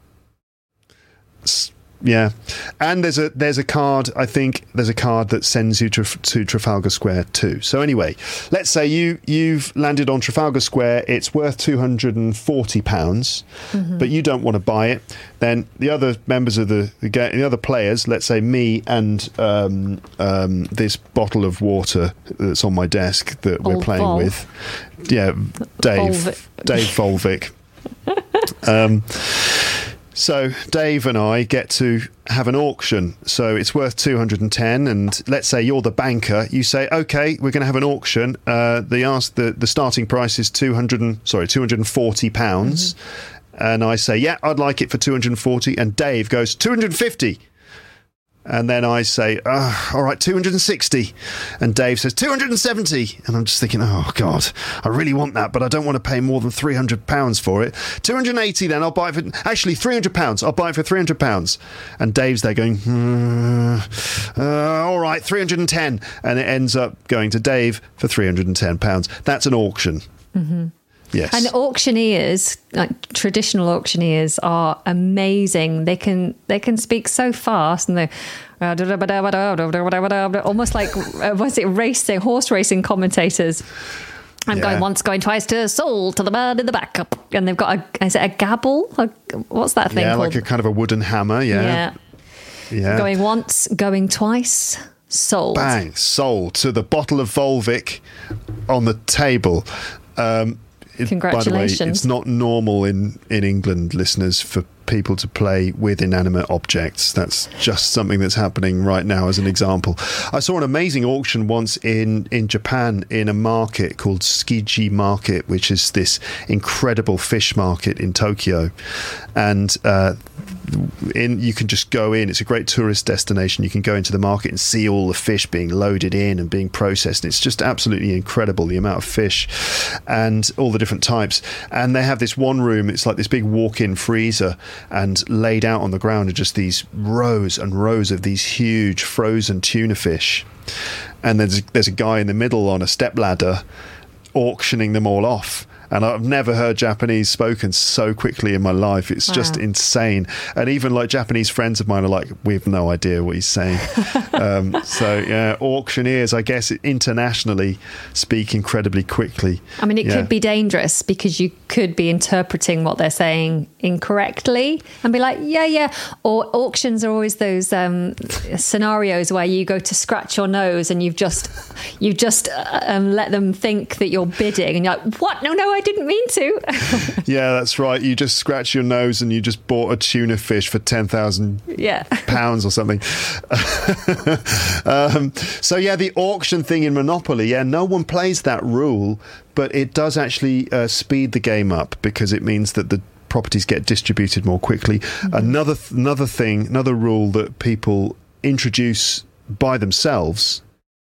S- Yeah, and there's a there's a card. I think there's a card that sends you to to Trafalgar Square too. So anyway, let's say you you've landed on Trafalgar Square. It's worth two hundred and forty pounds, mm-hmm. but you don't want to buy it. Then the other members of the the, ga- the other players, let's say me and um, um, this bottle of water that's on my desk that we're Old playing Vol. with. Yeah, Dave Volvic. Dave Volvic. um, So Dave and I get to have an auction. So it's worth two hundred and ten, and let's say you're the banker. You say, "Okay, we're going to have an auction. Uh, the ask the the starting price is two hundred and sorry two hundred and forty pounds." Mm-hmm. And I say, "Yeah, I'd like it for two hundred and forty." And Dave goes, two hundred and fifty. And then I say, oh, all right, two hundred and sixty. And Dave says, two hundred and seventy. And I'm just thinking, oh, God, I really want that, but I don't want to pay more than three hundred pounds for it. two hundred and eighty then, I'll buy it for... Actually, three hundred pounds. I'll buy it for three hundred pounds. And Dave's there going, hmm, uh, all right, three hundred and ten. And it ends up going to Dave for three hundred and ten pounds. That's an auction. Mm-hmm. Yes. And auctioneers, like traditional auctioneers, are amazing. They can they can speak so fast, and they almost like uh, what's it racing horse racing commentators. I'm yeah. going once, going twice, to soul to the man in the back, and they've got a is it a gabble? A, what's that thing yeah, called? like a kind of a wooden hammer. Yeah. Yeah. Yeah. Going once, going twice, sold. Bang, sold to the bottle of Volvic on the table. Um, It, Congratulations. By the way, it's not normal in, in England, listeners, for people to play with inanimate objects. That's just something that's happening right now as an example. I saw an amazing auction once in, in Japan in a market called Tsukiji Market, which is this incredible fish market in Tokyo. And uh, in you can just go in. It's a great tourist destination. You can go into the market and see all the fish being loaded in and being processed. And it's just absolutely incredible, the amount of fish and all the different types. And they have this one room. It's like this big walk-in freezer, and laid out on the ground are just these rows and rows of these huge frozen tuna fish. And there's there's a guy in the middle on a stepladder auctioning them all off. And I've never heard Japanese spoken so quickly in my life. It's wow. just insane. And even like Japanese friends of mine are like, we have no idea what he's saying. um, so yeah, auctioneers, I guess, internationally speak incredibly quickly. I mean, it yeah. could be dangerous because you could be interpreting what they're saying incorrectly and be like, yeah, yeah. Or auctions are always those um, scenarios where you go to scratch your nose and you've just you just uh, um, let them think that you're bidding and you're like, what? No, no, I didn't mean to. Yeah, that's right. You just scratch your nose and you just bought a tuna fish for ten thousand yeah. pounds or something. um, so yeah, the auction thing in Monopoly, yeah, no one plays that rule, but it does actually uh, speed the game up because it means that the properties get distributed more quickly. Mm-hmm. Another th- another thing, another rule that people introduce by themselves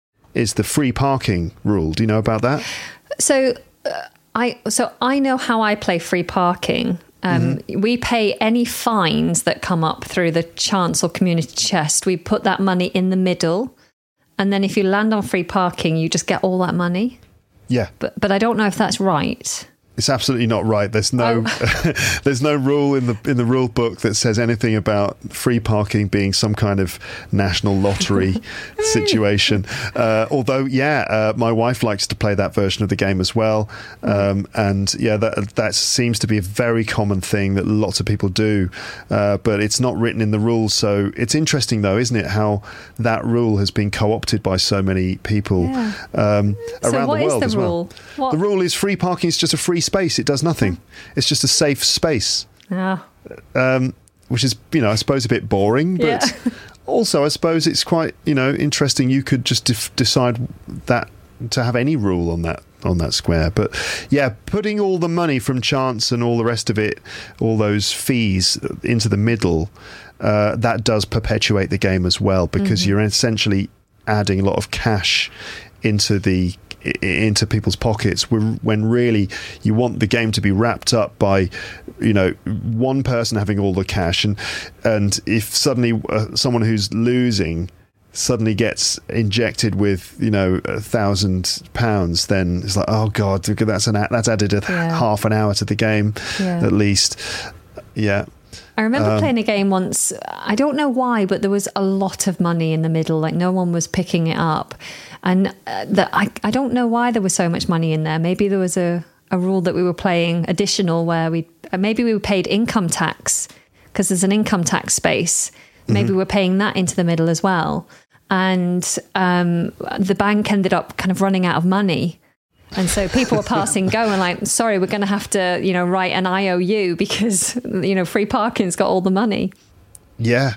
is the free parking rule. Do you know about that? So uh, I so I know how I play free parking. Um, mm-hmm. We pay any fines that come up through the chance or community chest. We put that money in the middle, and then if you land on free parking, you just get all that money. Yeah, but but I don't know if that's right. It's absolutely not right. There's no oh. there's no rule in the in the rule book that says anything about free parking being some kind of national lottery situation. Uh, although, yeah, uh, my wife likes to play that version of the game as well. Um, and yeah, that that seems to be a very common thing that lots of people do. Uh, but it's not written in the rules. So it's interesting, though, isn't it, how that rule has been co-opted by so many people yeah. um, so around what the world is the as rule? well. What? The rule is free parking is just a free space. It does nothing. It's just a safe space. Yeah. Um, which is, you know, I suppose a bit boring, but yeah. also I suppose it's quite, you know, interesting. You could just def- decide that to have any rule on that on that square. But yeah, putting all the money from chance and all the rest of it, all those fees into the middle, uh, that does perpetuate the game as well, because mm-hmm. you're essentially adding a lot of cash into the into people's pockets when really you want the game to be wrapped up by, you know, one person having all the cash, and and if suddenly uh, someone who's losing suddenly gets injected with, you know, a thousand pounds, then it's like, oh god, that's an that's added a yeah. half an hour to the game yeah. at least. Yeah. I remember um, playing a game once. I don't know why, but there was a lot of money in the middle. Like no one was picking it up. And uh, the, I, I don't know why there was so much money in there. Maybe there was a, a rule that we were playing additional where we maybe we were paid income tax because there's an income tax space. Maybe mm-hmm. we're paying that into the middle as well. And um, the bank ended up kind of running out of money. And so people were passing go and like, sorry, we're going to have to, you know, write an I O U because, you know, free parking's got all the money. Yeah.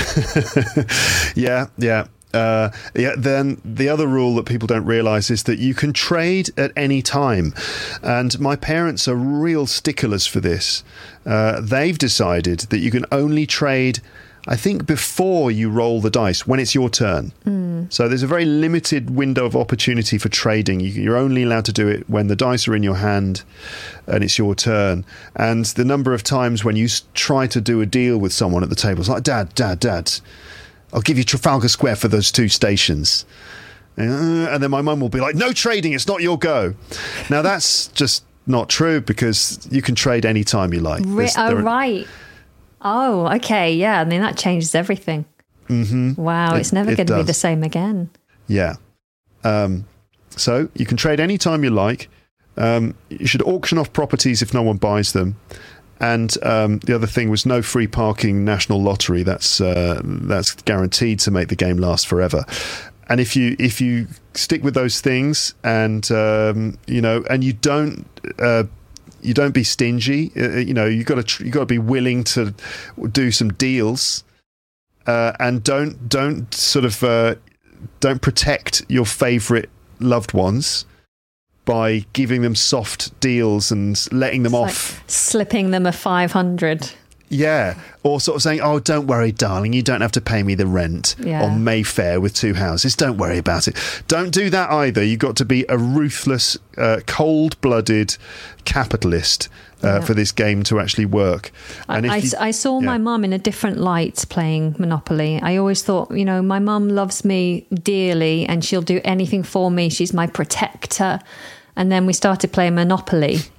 yeah, yeah. Uh, yeah. Then the other rule that people don't realise is that you can trade at any time. And my parents are real sticklers for this. Uh, they've decided that you can only trade, I think, before you roll the dice, when it's your turn. Mm. So there's a very limited window of opportunity for trading. You're only allowed to do it when the dice are in your hand and it's your turn. And the number of times when you try to do a deal with someone at the table, it's like, Dad, Dad, Dad, I'll give you Trafalgar Square for those two stations. And then my mum will be like, no trading, it's not your go. Now, that's just not true, because you can trade any time you like. Re- oh, are- right. Oh, okay. Yeah. I mean, that changes everything. Mm-hmm. Wow. It, it's never it going to does. be the same again. Yeah. Um, so you can trade any time you like. Um, you should auction off properties if no one buys them. And um, the other thing was no free parking national lottery. That's uh, that's guaranteed to make the game last forever. And if you if you stick with those things, and um, you know, and you don't. Uh, You don't be stingy. Uh, you know, you got to tr- you got to be willing to do some deals, uh, and don't don't sort of uh, don't protect your favourite loved ones by giving them soft deals and letting them it's off, like slipping them a five hundred. Yeah, or sort of saying, "Oh, don't worry, darling, you don't have to pay me the rent yeah. on Mayfair with two houses. Don't worry about it." Don't do that either. You've got to be a ruthless, uh, cold-blooded capitalist uh, yeah. for this game to actually work. And I, if you, I, I saw yeah. my mum in a different light playing Monopoly. I always thought, you know, my mum loves me dearly and she'll do anything for me. She's my protector. And then we started playing Monopoly.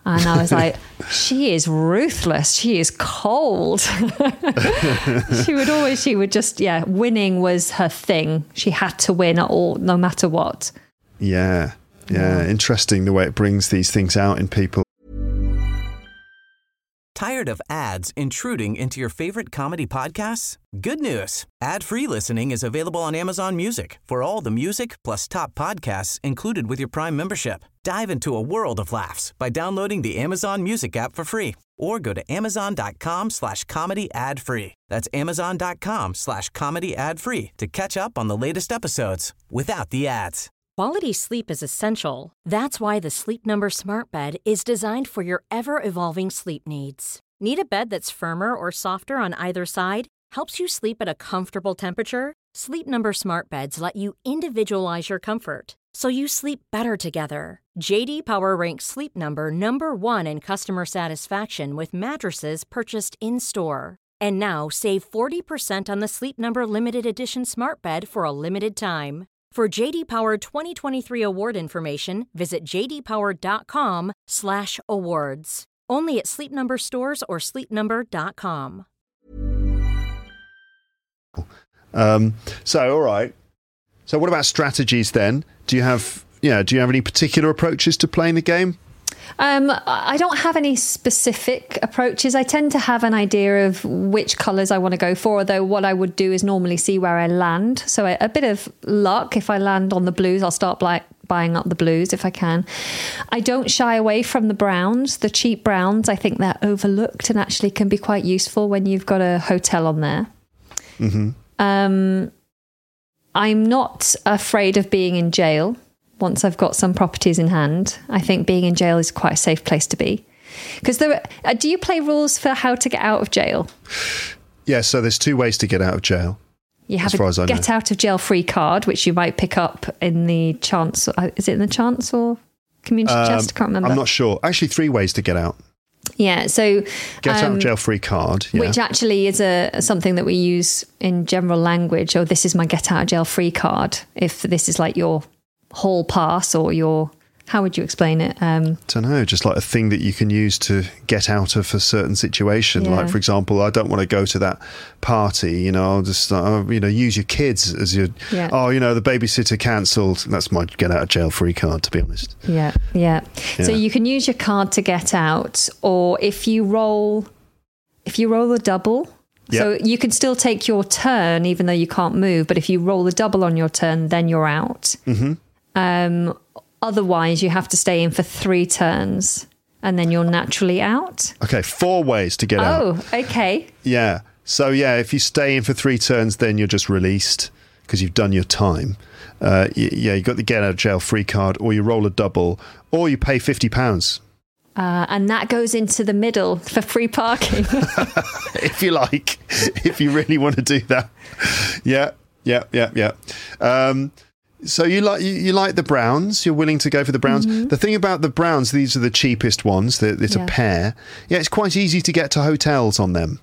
And I was like, she is ruthless. She is cold. She would always, she would just, yeah, winning was her thing. She had to win at all, no matter what. Yeah. Yeah. yeah. Interesting the way it brings these things out in people. Tired of ads intruding into your favorite comedy podcasts? Good news. Ad-free listening is available on Amazon Music for all the music plus top podcasts included with your Prime membership. Dive into a world of laughs by downloading the Amazon Music app for free or go to amazon.com slash comedy ad free. That's amazon.com slash comedy ad free to catch up on the latest episodes without the ads. Quality sleep is essential. That's why the Sleep Number Smart Bed is designed for your ever-evolving sleep needs. Need a bed that's firmer or softer on either side? Helps you sleep at a comfortable temperature? Sleep Number Smart Beds let you individualize your comfort, so you sleep better together. J D Power ranks Sleep Number number one in customer satisfaction with mattresses purchased in-store. And now save forty percent on the Sleep Number Limited Edition Smart Bed for a limited time. For J D Power twenty twenty-three award information, visit jdpower.com slash awards. Only at Sleep Number stores or sleep number dot com. Um, so, all right. So what about strategies then? Do you have, yeah, do you have any particular approaches to playing the game? Um, I don't have any specific approaches. I tend to have an idea of which colours I want to go for, although what I would do is normally see where I land. So a, a bit of luck. If I land on the blues, I'll start like buying up the blues if I can. I don't shy away from the browns, the cheap browns. I think they're overlooked and actually can be quite useful when you've got a hotel on there. Mm-hmm. Um, I'm not afraid of being in jail. Once I've got some properties in hand, I think being in jail is quite a safe place to be. Because there, uh, do you play rules for how to get out of jail? Yeah, so there's two ways to get out of jail. You have a get out of jail free card, which you might pick up in the chance. Is it in the chance or community um, chest? I can't remember. I'm not sure. Actually, three ways to get out. Yeah, so get um, out of jail free card, yeah. Which actually is a something that we use in general language. Oh, this is my get out of jail free card. If this is like your hall pass or your, how would you explain it? Um, I don't know, just like a thing that you can use to get out of a certain situation. Yeah. Like, for example, I don't want to go to that party, you know, I'll just, uh, you know, use your kids as your, yeah. oh, you know, the babysitter cancelled. That's my get out of jail free card, to be honest. Yeah, yeah, yeah. So you can use your card to get out, or if you roll, if you roll a double, yep. So you can still take your turn even though you can't move, but if you roll a double on your turn, then you're out. Mm-hmm. Um, otherwise, you have to stay in for three turns and then you're naturally out. Okay, four ways to get out. Oh, okay. Yeah. So, yeah, if you stay in for three turns, then you're just released because you've done your time. Uh, y- yeah, you got the get out of jail free card, or you roll a double, or you pay fifty pounds. Uh, and that goes into the middle for free parking. If you like, if you really want to do that. Yeah, yeah, yeah, yeah. Um, So you like you, you like the browns? You're willing to go for the browns? Mm-hmm. The thing about the browns, these are the cheapest ones. They're, it's yeah. a pair. Yeah, it's quite easy to get to hotels on them.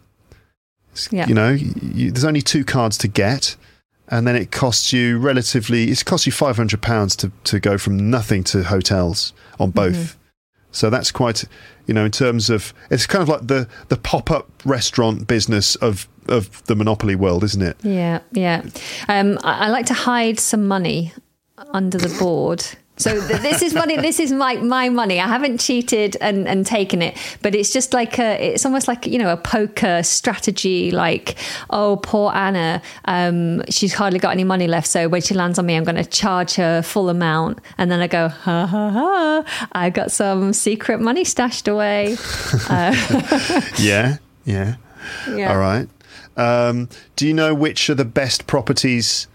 Yeah. You know, you, there's only two cards to get, and then it costs you relatively. It costs you five hundred pounds to to go from nothing to hotels on both. Mm-hmm. So that's quite, you know, in terms of, it's kind of like the the pop up restaurant business of. of the Monopoly world, isn't it? Yeah, yeah. Um, I, I like to hide some money under the board. So th- this is money. This is my my money. I haven't cheated and, and taken it, but it's just like a. It's almost like, you know, a poker strategy. Like, oh, poor Anna. Um, she's hardly got any money left. So when she lands on me, I'm going to charge her full amount, and then I go, ha ha ha! I got some secret money stashed away. Uh, yeah, yeah, yeah. All right. Um, do you know which are the best properties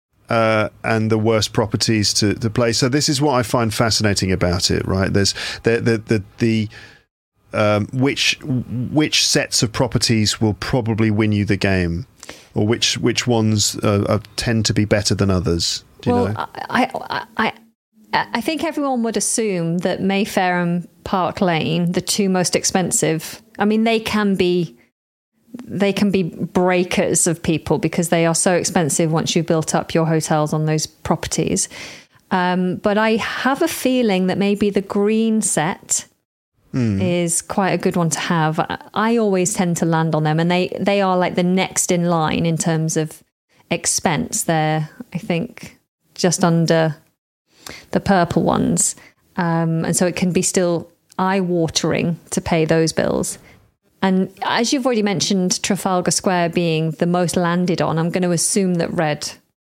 uh, and the worst properties to, to play? So this is what I find fascinating about it, right? There's the the the, the um, which which sets of properties will probably win you the game, or which which ones uh, uh, tend to be better than others. Do you well, know? I, I I I think everyone would assume that Mayfair and Park Lane, the two most expensive. I mean, they can be. They can be breakers of people because they are so expensive once you've built up your hotels on those properties. Um, but I have a feeling that maybe the green set mm. is quite a good one to have. I always tend to land on them, and they, they are like the next in line in terms of expense. They're, I think, just under the purple ones. Um, and so it can be still eye-watering to pay those bills. And as you've already mentioned, Trafalgar Square being the most landed on, I'm going to assume that red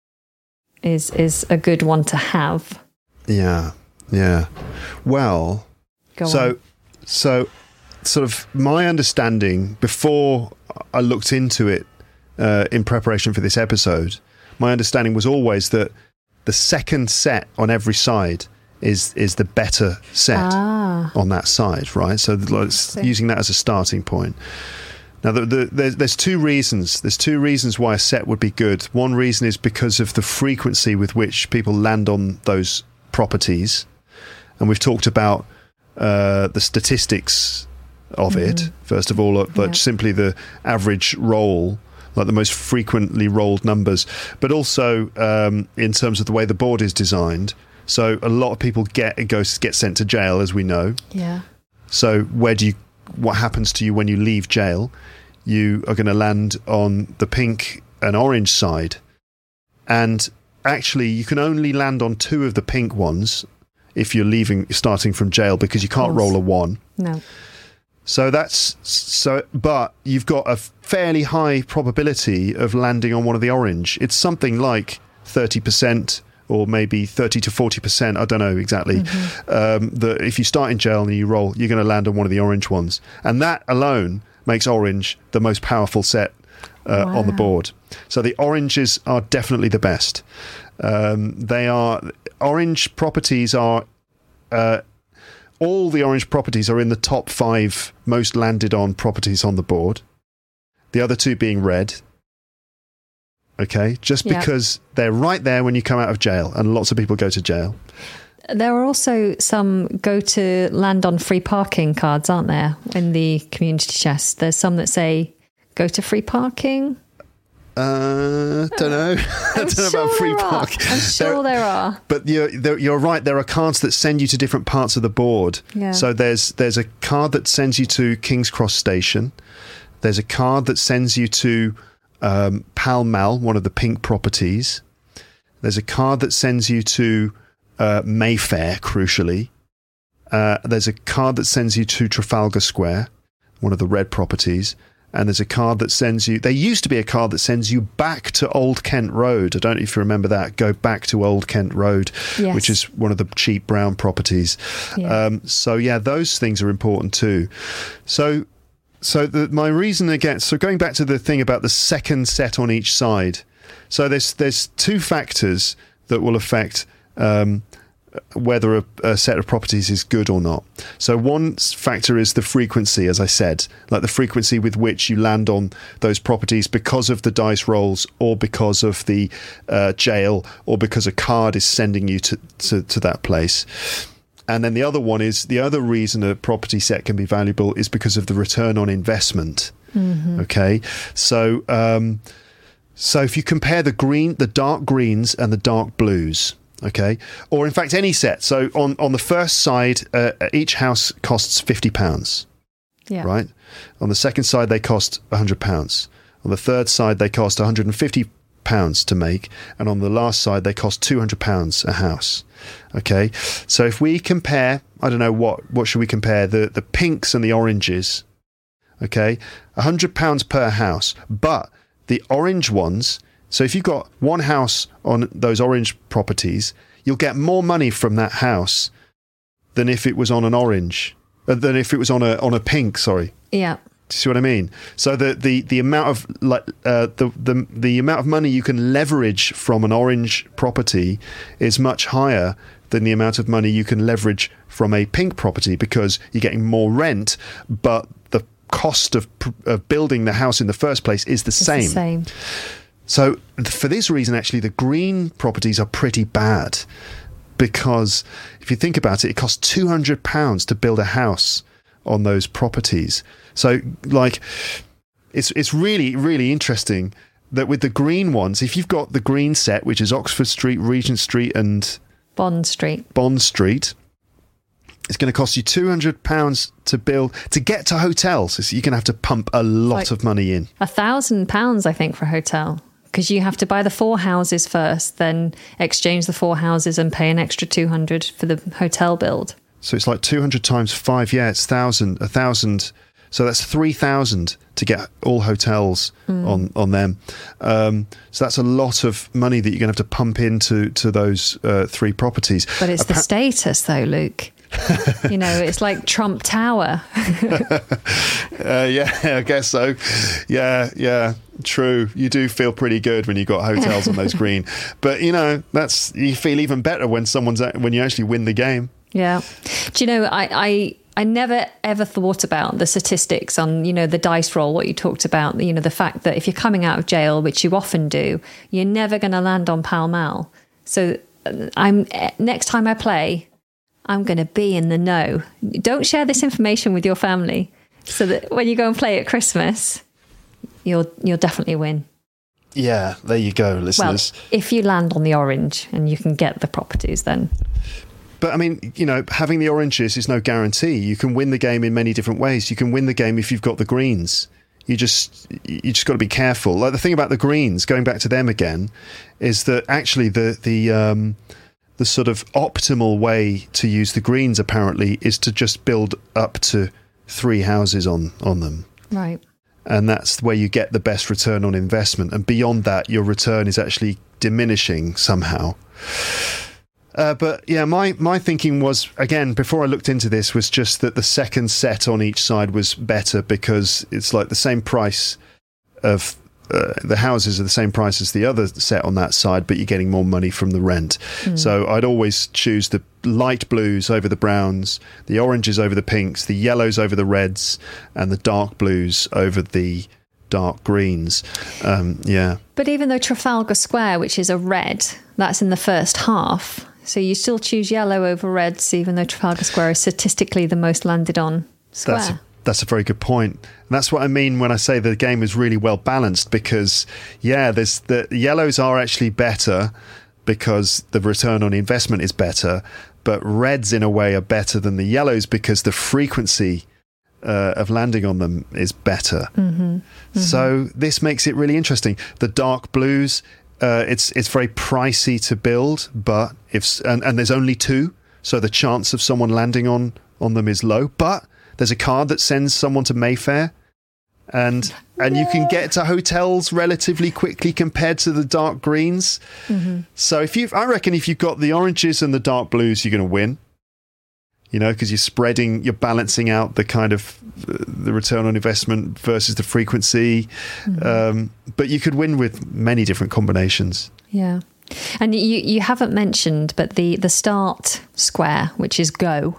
is is a good one to have. Yeah, yeah. Well, Go so on. so sort of my understanding before I looked into it uh, in preparation for this episode, my understanding was always that the second set on every side is is the better set Ah. on that side, right? So let's, using that as a starting point. Now, the, the, there's, there's two reasons. There's two reasons why a set would be good. One reason is because of the frequency with which people land on those properties. And we've talked about uh, the statistics of mm. it. First of all, like yeah. simply the average roll, like the most frequently rolled numbers. But also um, in terms of the way the board is designed. So a lot of people get it goes get sent to jail, as we know. Yeah. So where do you? What happens to you when you leave jail? You are going to land on the pink and orange side, and actually, you can only land on two of the pink ones if you're leaving, starting from jail, because you can't roll a one. No. So that's so, but you've got a fairly high probability of landing on one of the orange. It's something like thirty percent. Or maybe thirty to forty percent, I don't know exactly, mm-hmm. um, that if you start in jail and you roll, you're going to land on one of the orange ones. And that alone makes orange the most powerful set uh, wow. on the board. So the oranges are definitely the best. Um, they are, orange properties are, uh, all the orange properties are in the top five most landed on properties on the board. The other two being red. Okay, just yeah. because they're right there when you come out of jail, and lots of people go to jail. There are also some go to land on free parking cards, aren't there, in the community chest? There's some that say go to free parking. Uh, don't know. I don't know sure about free there parking. I'm sure there, there are. But you're there, you're right. There are cards that send you to different parts of the board. Yeah. So there's there's a card that sends you to King's Cross Station. There's a card that sends you to Um, Pall Mall, one of the pink properties. There's a card that sends you to uh, Mayfair, crucially. Uh, there's a card that sends you to Trafalgar Square, one of the red properties. And there's a card that sends you... There used to be a card that sends you back to Old Kent Road. I don't know if you remember that. Go back to Old Kent Road, yes. which is one of the cheap brown properties. Yeah. Um, so, yeah, those things are important too. So... So the, my reason again, so going back to the thing about the second set on each side. So there's there's two factors that will affect um, whether a, a set of properties is good or not. So one factor is the frequency, as I said, like the frequency with which you land on those properties because of the dice rolls or because of the uh, jail or because a card is sending you to, to, to that place. And then the other one is, the other reason a property set can be valuable is because of the return on investment. Mm-hmm. Okay. So, um, so if you compare the green, the dark greens and the dark blues, okay, or in fact any set. So on, on the first side, uh, each house costs fifty pounds, yeah. right? On the second side, they cost one hundred pounds. On the third side, they cost one hundred fifty pounds to make. And on the last side, they cost two hundred pounds a house. Okay, so if we compare, I don't know, what what should we compare? The the pinks and the oranges. Okay, one hundred pounds per house. But the orange ones, so if you've got one house on those orange properties, you'll get more money from that house than if it was on an orange, uh, than if it was on a on a pink, sorry. Yeah. Do you see what I mean? So the, the, the amount of like uh, the, the the amount of money you can leverage from an orange property is much higher than the amount of money you can leverage from a pink property, because you're getting more rent, but the cost of of building the house in the first place is the it's same. The same. So for this reason, actually, the green properties are pretty bad, because if you think about it, it costs two hundred pounds to build a house on those properties. So, like, it's it's really, really interesting that with the green ones, if you've got the green set, which is Oxford Street, Regent Street and... Bond Street. Bond Street. It's going to cost you two hundred pounds to build, to get to hotels. So you're going to have to pump a lot like of money in. A thousand pounds, I think, for a hotel. Because you have to buy the four houses first, then exchange the four houses and pay an extra two hundred for the hotel build. So it's like two hundred times five. Yeah, it's thousand, a thousand. So that's three thousand to get all hotels mm. on, on them. Um, so that's a lot of money that you're going to have to pump into to those uh, three properties. But it's Appa- the status, though, Luke. You know, it's like Trump Tower. uh, yeah, I guess so. Yeah, yeah, true. You do feel pretty good when you've got hotels on those green. But, you know, that's you feel even better when someone's when you actually win the game. Yeah. Do you know, I, I, I never ever thought about the statistics on, you know, the dice roll, what you talked about, you know, the fact that if you're coming out of jail, which you often do, you're never going to land on Pall Mall. So I'm next time I play, I'm going to be in the know. Don't share this information with your family so that when you go and play at Christmas, you'll you'll definitely win. Yeah, there you go, listeners. Well, if you land on the orange and you can get the properties, then. But I mean, you know, having the oranges is no guarantee. You can win the game in many different ways. You can win the game if you've got the greens. You just you just got to be careful. Like the thing about the greens, going back to them again, is that actually the the um, the sort of optimal way to use the greens apparently is to just build up to three houses on on them. Right. And that's where you get the best return on investment. And beyond that, your return is actually diminishing somehow. Uh, but yeah, my, my thinking was, again, before I looked into this, was just that the second set on each side was better because it's like the same price of uh, the houses are the same price as the other set on that side, but you're getting more money from the rent. Mm. So I'd always choose the light blues over the browns, the oranges over the pinks, the yellows over the reds, and the dark blues over the dark greens. Um, yeah. But even though Trafalgar Square, which is a red, that's in the first half. So you still choose yellow over reds, even though Trafalgar Square is statistically the most landed on square. That's a, that's a very good point. And that's what I mean when I say the game is really well balanced because, yeah, there's the yellows are actually better because the return on investment is better, but reds in a way are better than the yellows because the frequency uh, of landing on them is better. Mm-hmm. Mm-hmm. So this makes it really interesting. The dark blues, Uh, it's it's very pricey to build, but if and, and there's only two, so the chance of someone landing on, on them is low. But there's a card that sends someone to Mayfair, and and yeah. you can get to hotels relatively quickly compared to the dark greens. Mm-hmm. So if you, I reckon, if you've got the oranges and the dark blues, you're going to win. You know, because you're spreading, you're balancing out the kind of uh, the return on investment versus the frequency. Mm-hmm. Um, but you could win with many different combinations. Yeah. And you, you haven't mentioned, but the, the start square, which is go,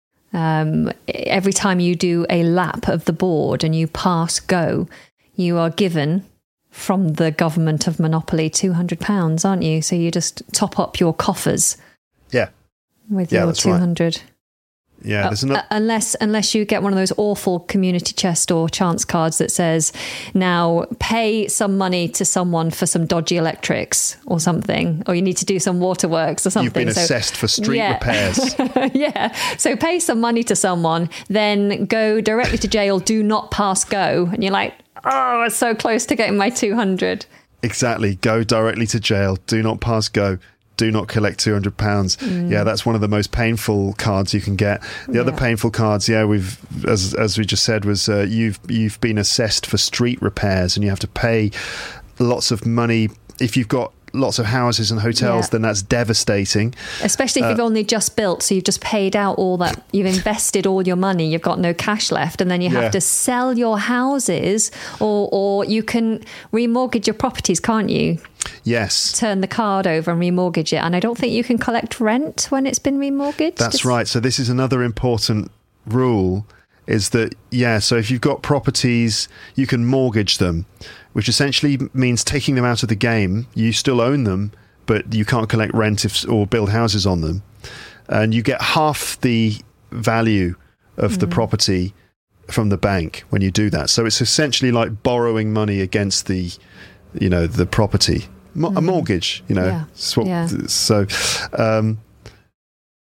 um, every time you do a lap of the board and you pass go, you are given from the government of Monopoly two hundred pounds, aren't you? So you just top up your coffers. Yeah. With yeah, your two hundred. Right. Yeah, there's uh, no- uh, unless unless you get one of those awful community chest or chance cards that says, now pay some money to someone for some dodgy electrics or something, or you need to do some waterworks or something. You've been so, assessed for street yeah. repairs. Yeah, so pay some money to someone, then go directly to jail, do not pass go. And you're like, oh, it's so close to getting my two hundred. Exactly, go directly to jail, do not pass go. Do not collect two hundred pounds. Mm. Yeah, that's one of the most painful cards you can get. The yeah. other painful cards, yeah, we've as as we just said, was uh, you've you've been assessed for street repairs, and you have to pay lots of money if you've got lots of houses and hotels. Yeah. Then that's devastating. Especially if uh, you've only just built, so you've just paid out all that, you've invested all your money, you've got no cash left, and then you have yeah. to sell your houses, or or you can remortgage your properties, can't you? Yes. Turn the card over and remortgage it. And I don't think you can collect rent when it's been remortgaged. That's Just... right. So this is another important rule, is that, yeah, so if you've got properties, you can mortgage them, which essentially means taking them out of the game. You still own them, but you can't collect rent if, or build houses on them. And you get half the value of mm. the property from the bank when you do that. So it's essentially like borrowing money against the, you know, the property. Mo- mm. A mortgage, you know. Yeah. Swap- yeah. So, um,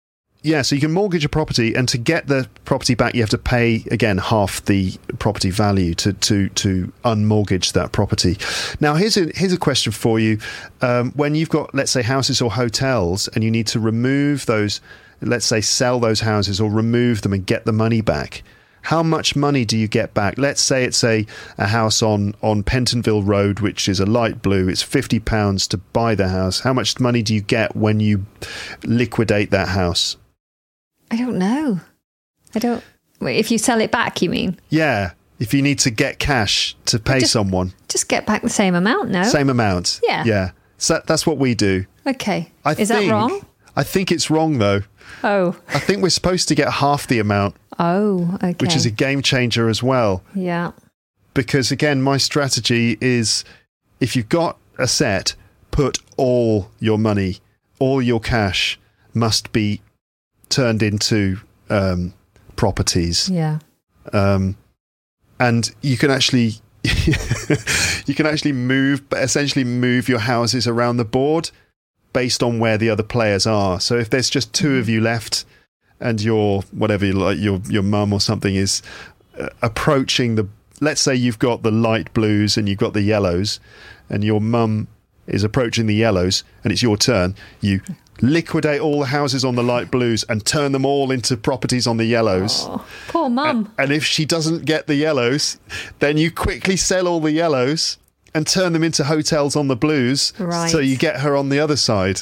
Yeah, so you can mortgage a property, and to get the property back, you have to pay, again, half the property value to to to unmortgage that property. Now, here's a here's a question for you. Um, when you've got, let's say, houses or hotels, and you need to remove those, let's say, sell those houses or remove them and get the money back, how much money do you get back? Let's say it's a, a house on, on Pentonville Road, which is a light blue. It's fifty pounds to buy the house. How much money do you get when you liquidate that house? I don't know. I don't... Wait, if you sell it back, you mean? Yeah. If you need to get cash to pay just, someone. Just get back the same amount, no? Same amount. Yeah. Yeah. So that's what we do. Okay. I Is think, that wrong? I think it's wrong, though. Oh. I think we're supposed to get half the amount. Oh, okay. Which is a game changer as well. Yeah. Because, again, my strategy is, if you've got a set, put all your money, all your cash must be turned into um, properties. Yeah. Um, and you can actually you can actually move, essentially move your houses around the board based on where the other players are. So if there's just two of you left, and your whatever like your your mum or something is uh, approaching the, let's say you've got the light blues and you've got the yellows, and your mum is approaching the yellows, and it's your turn. You liquidate all the houses on the light blues and turn them all into properties on the yellows. Oh, poor mum. And, and if she doesn't get the yellows, then you quickly sell all the yellows and turn them into hotels on the blues. Right. So you get her on the other side.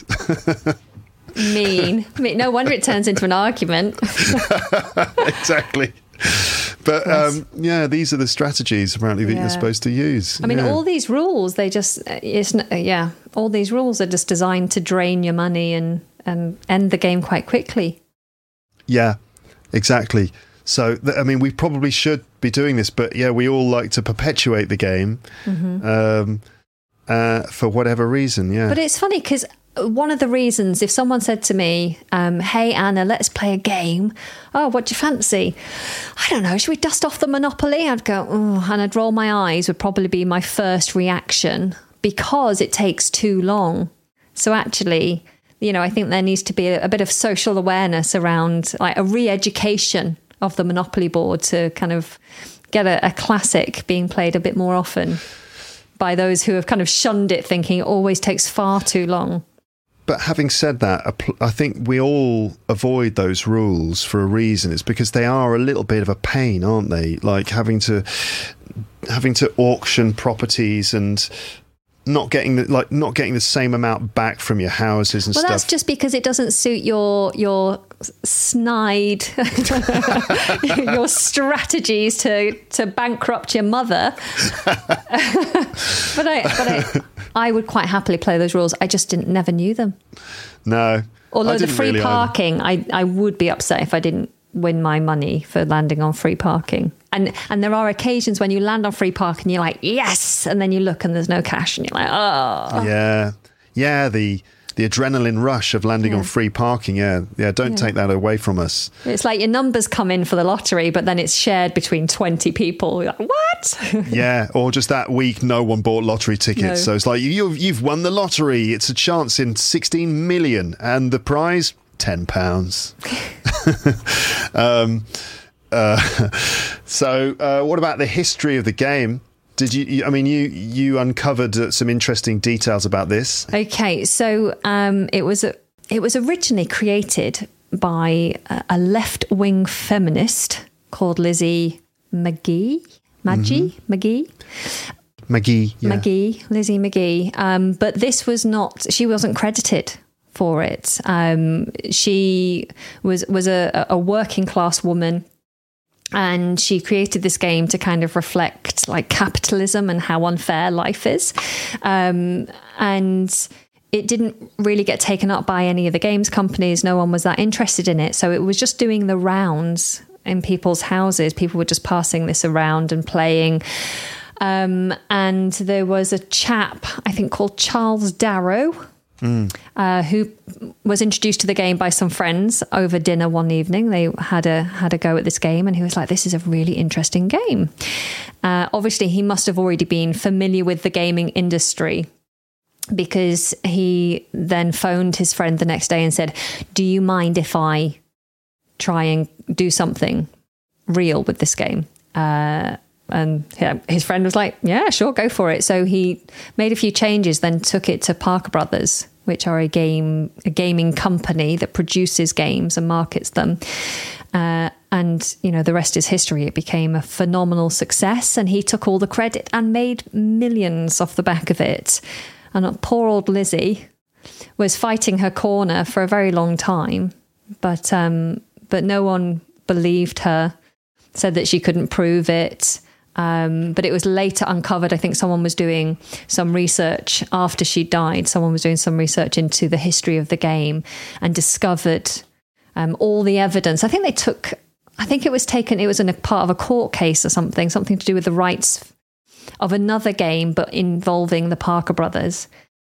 Mean. I mean, no wonder it turns into an argument. Exactly. But um, yeah, these are the strategies apparently that Yeah. you're supposed to use. I mean, yeah. all these rules, they just, it's, yeah, all these rules are just designed to drain your money and, and end the game quite quickly. Yeah, exactly. So, th- I mean, we probably should be doing this, but yeah, we all like to perpetuate the game Mm-hmm. um, uh, for whatever reason, yeah. But it's funny because one of the reasons, if someone said to me, um, hey, Anna, let's play a game. Oh, what do you fancy? I don't know. Should we dust off the Monopoly? I'd go, oh, and I'd roll my eyes would probably be my first reaction because it takes too long. So actually, you know, I think there needs to be a, a bit of social awareness around like a re-education of the Monopoly board to kind of get a, a classic being played a bit more often by those who have kind of shunned it, thinking it always takes far too long. But having said that, I think we all avoid those rules for a reason. It's because they are a little bit of a pain, aren't they? Like having to having to auction properties and not getting the, like not getting the same amount back from your houses and well, stuff. Well, that's just because it doesn't suit your your snide your strategies to to bankrupt your mother. but I but I, I would quite happily play those rules. I just didn't never knew them. No. Although the free really parking, I, I would be upset if I didn't win my money for landing on free parking. And and there are occasions when you land on free parking, you're like, yes, and then you look and there's no cash, and you're like, oh. Yeah, yeah. The the adrenaline rush of landing Yeah. on free parking. Yeah, yeah. Don't Yeah. take that away from us. It's like your numbers come in for the lottery, but then it's shared between twenty people. You're like, what? Yeah, or just that week, no one bought lottery tickets. No. So it's like you've you've won the lottery. It's a chance in sixteen million, and the prize ten pounds. um, uh, so, uh, what about the history of the game? Did you, you? I mean, you you uncovered uh, some interesting details about this. Okay, so um, it was a, it was originally created by a, a left-wing feminist called Lizzie McGee. Maggie mm-hmm. McGee. McGee. Yeah. McGee, Lizzie McGee. Um, but this was not, she wasn't credited for it. Um, she was was a, a working class woman, and she created this game to kind of reflect like capitalism and how unfair life is. Um, and it didn't really get taken up by any of the games companies. No one was that interested in it. So it was just doing the rounds in people's houses. People were just passing this around and playing. Um, and there was a chap, I think, called Charles Darrow, mm. uh, who was introduced to the game by some friends over dinner one evening. They had a had a go at this game, and he was like, this is a really interesting game. Uh, obviously, he must have already been familiar with the gaming industry, because he then phoned his friend the next day and said, do you mind if I try and do something real with this game. Uh, and yeah, his friend was like, yeah, sure, go for it. So he made a few changes, then took it to Parker Brothers, which are a game, a gaming company that produces games and markets them. Uh, and, you know, the rest is history. It became a phenomenal success, and he took all the credit and made millions off the back of it. And poor old Lizzie was fighting her corner for a very long time, but um, but no one believed her, said that she couldn't prove it. Um, but it was later uncovered. I think someone was doing some research after she died. Someone was doing some research into the history of the game and discovered um, all the evidence. I think they took, I think it was taken, it was in a part of a court case or something, something to do with the rights of another game, but involving the Parker Brothers.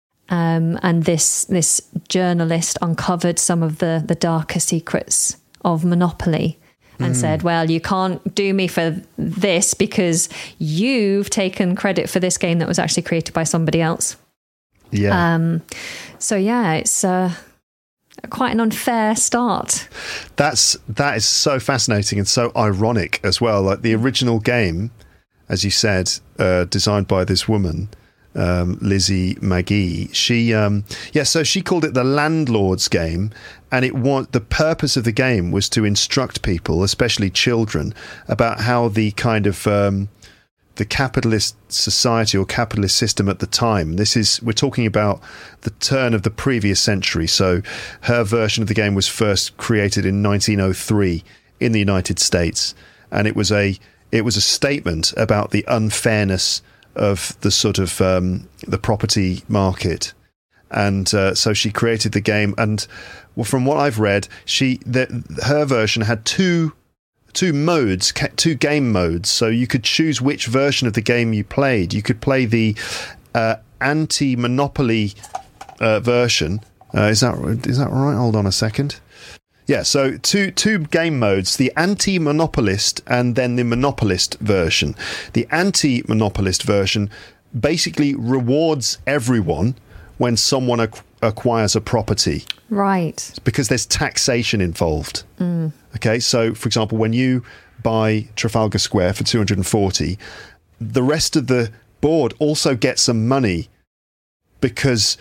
Um, and this this journalist uncovered some of the, the darker secrets of Monopoly. And mm. said, well, you can't do me for this because you've taken credit for this game that was actually created by somebody else. Yeah. Um, so, yeah, it's uh, quite an unfair start. That's, that is so fascinating and so ironic as well. Like the original game, as you said, uh, designed by this woman, um, Lizzie McGee, she, um, yeah, so she called it the Landlord's Game. And it was, the purpose of the game was to instruct people, especially children, about how the kind of um, the capitalist society or capitalist system at the time. This is, we're talking about the turn of the previous century. So her version of the game was first created in nineteen oh three in the United States, and it was a it was a statement about the unfairness of the sort of um, the property market. And uh, so she created the game, and well, from what I've read, she the, her version had two two modes, two game modes. So you could choose which version of the game you played. You could play the uh, anti-monopoly uh, version. Uh, is that is that right? Hold on a second. Yeah, so two two game modes, the anti-monopolist and then the monopolist version. The anti-monopolist version basically rewards everyone when someone ac- acquires a property. Right. Because there's taxation involved. Mm. Okay, so for example, when you buy Trafalgar Square for two hundred forty, the rest of the board also gets some money because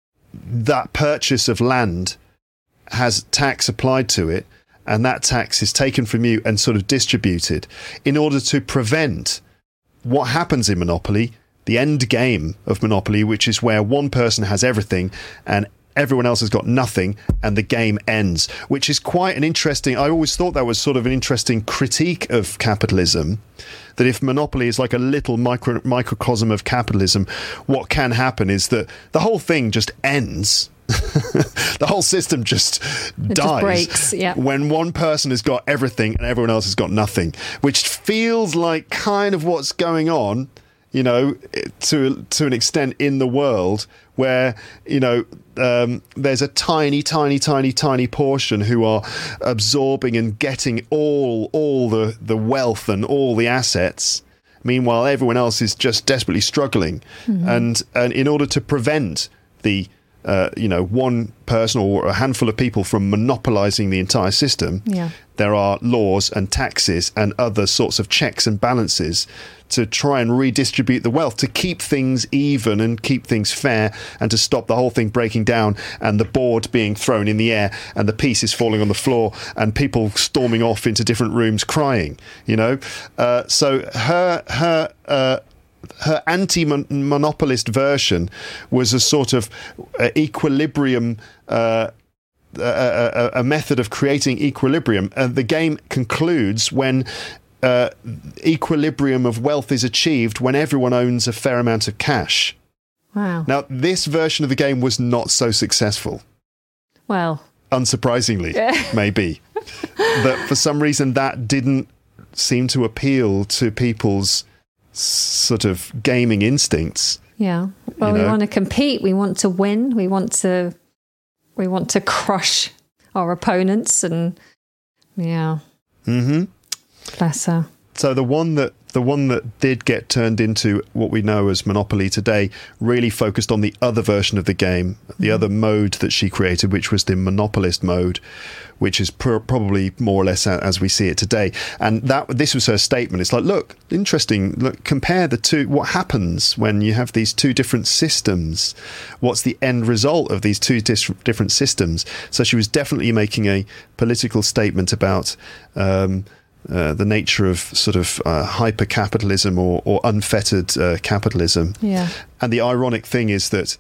that purchase of land has tax applied to it, and that tax is taken from you and sort of distributed in order to prevent what happens in Monopoly, the end game of Monopoly, which is where one person has everything and everyone else has got nothing, and the game ends, which is quite an interesting... I always thought that was sort of an interesting critique of capitalism, that if Monopoly is like a little micro, microcosm of capitalism, what can happen is that the whole thing just ends. The whole system just it dies just breaks, yeah. when one person has got everything and everyone else has got nothing, which feels like kind of what's going on, you know, to to an extent in the world where, you know, um, there's a tiny, tiny, tiny, tiny portion who are absorbing and getting all all the, the wealth and all the assets. Meanwhile, everyone else is just desperately struggling. Mm-hmm. And and in order to prevent the Uh, you know, one person or a handful of people from monopolizing the entire system, yeah. there are laws and taxes and other sorts of checks and balances to try and redistribute the wealth, to keep things even and keep things fair, and to stop the whole thing breaking down and the board being thrown in the air and the pieces falling on the floor and people storming off into different rooms crying, you know. Uh, so her her uh, her anti-monopolist version was a sort of uh, equilibrium, uh, a, a, a method of creating equilibrium. And the game concludes when uh, equilibrium of wealth is achieved when everyone owns a fair amount of cash. Wow. Now, this version of the game was not so successful. Well. Unsurprisingly, maybe. But for some reason, that didn't seem to appeal to people's sort of gaming instincts. Yeah. Well, you we know? want to compete. We want to win. We want to. We want to crush our opponents, and yeah. Mm-hmm. Bless her. So the one that the one that did get turned into what we know as Monopoly today really focused on the other version of the game, the mm. other mode that she created, which was the Monopolist mode, which is pr- probably more or less as we see it today. And that this was her statement. It's like, look, interesting. Look, compare the two. What happens when you have these two different systems? What's the end result of these two dis- different systems? So she was definitely making a political statement about um, uh, the nature of sort of uh, hyper-capitalism or, or unfettered uh, capitalism. Yeah. And the ironic thing is that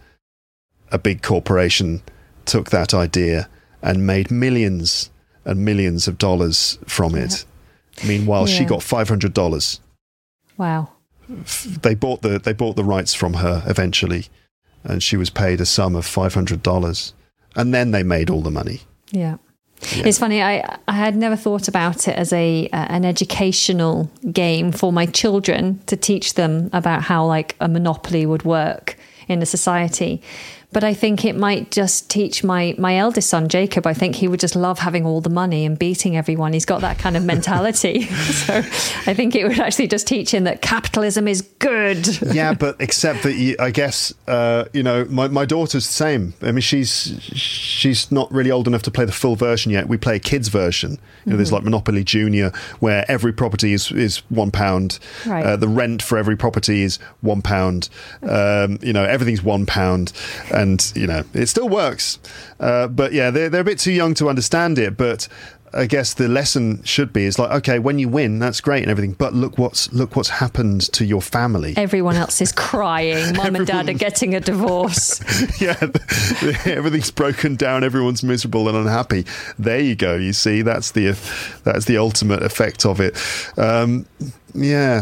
a big corporation took that idea and made millions and millions of dollars from it. Yeah. Meanwhile, yeah. she got five hundred dollars. Wow. They bought the they bought the rights from her eventually, and she was paid a sum of five hundred dollars. And then they made all the money. Yeah. Yeah. It's funny, I, I had never thought about it as a uh, an educational game for my children to teach them about how like a monopoly would work in a society. But I think it might just teach my, my eldest son, Jacob. I think he would just love having all the money and beating everyone. He's got that kind of mentality. So I think it would actually just teach him that capitalism is good. Yeah, but except that, you, I guess, uh, you know, my, my daughter's the same. I mean, she's she's not really old enough to play the full version yet. We play a kid's version. You know, mm-hmm. There's like Monopoly Junior, where every property is, is one pound. Right. Uh, the rent for every property is one pound. Um, you know, everything's one pound. And, you know, it still works. Uh, but yeah, they're, they're a bit too young to understand it. But I guess the lesson should be is like, OK, when you win, that's great and everything. But look what's look what's happened to your family. Everyone else is crying. Mum and dad are getting a divorce. Yeah, everything's broken down. Everyone's miserable and unhappy. There you go. You see, that's the that's the ultimate effect of it. Um, yeah.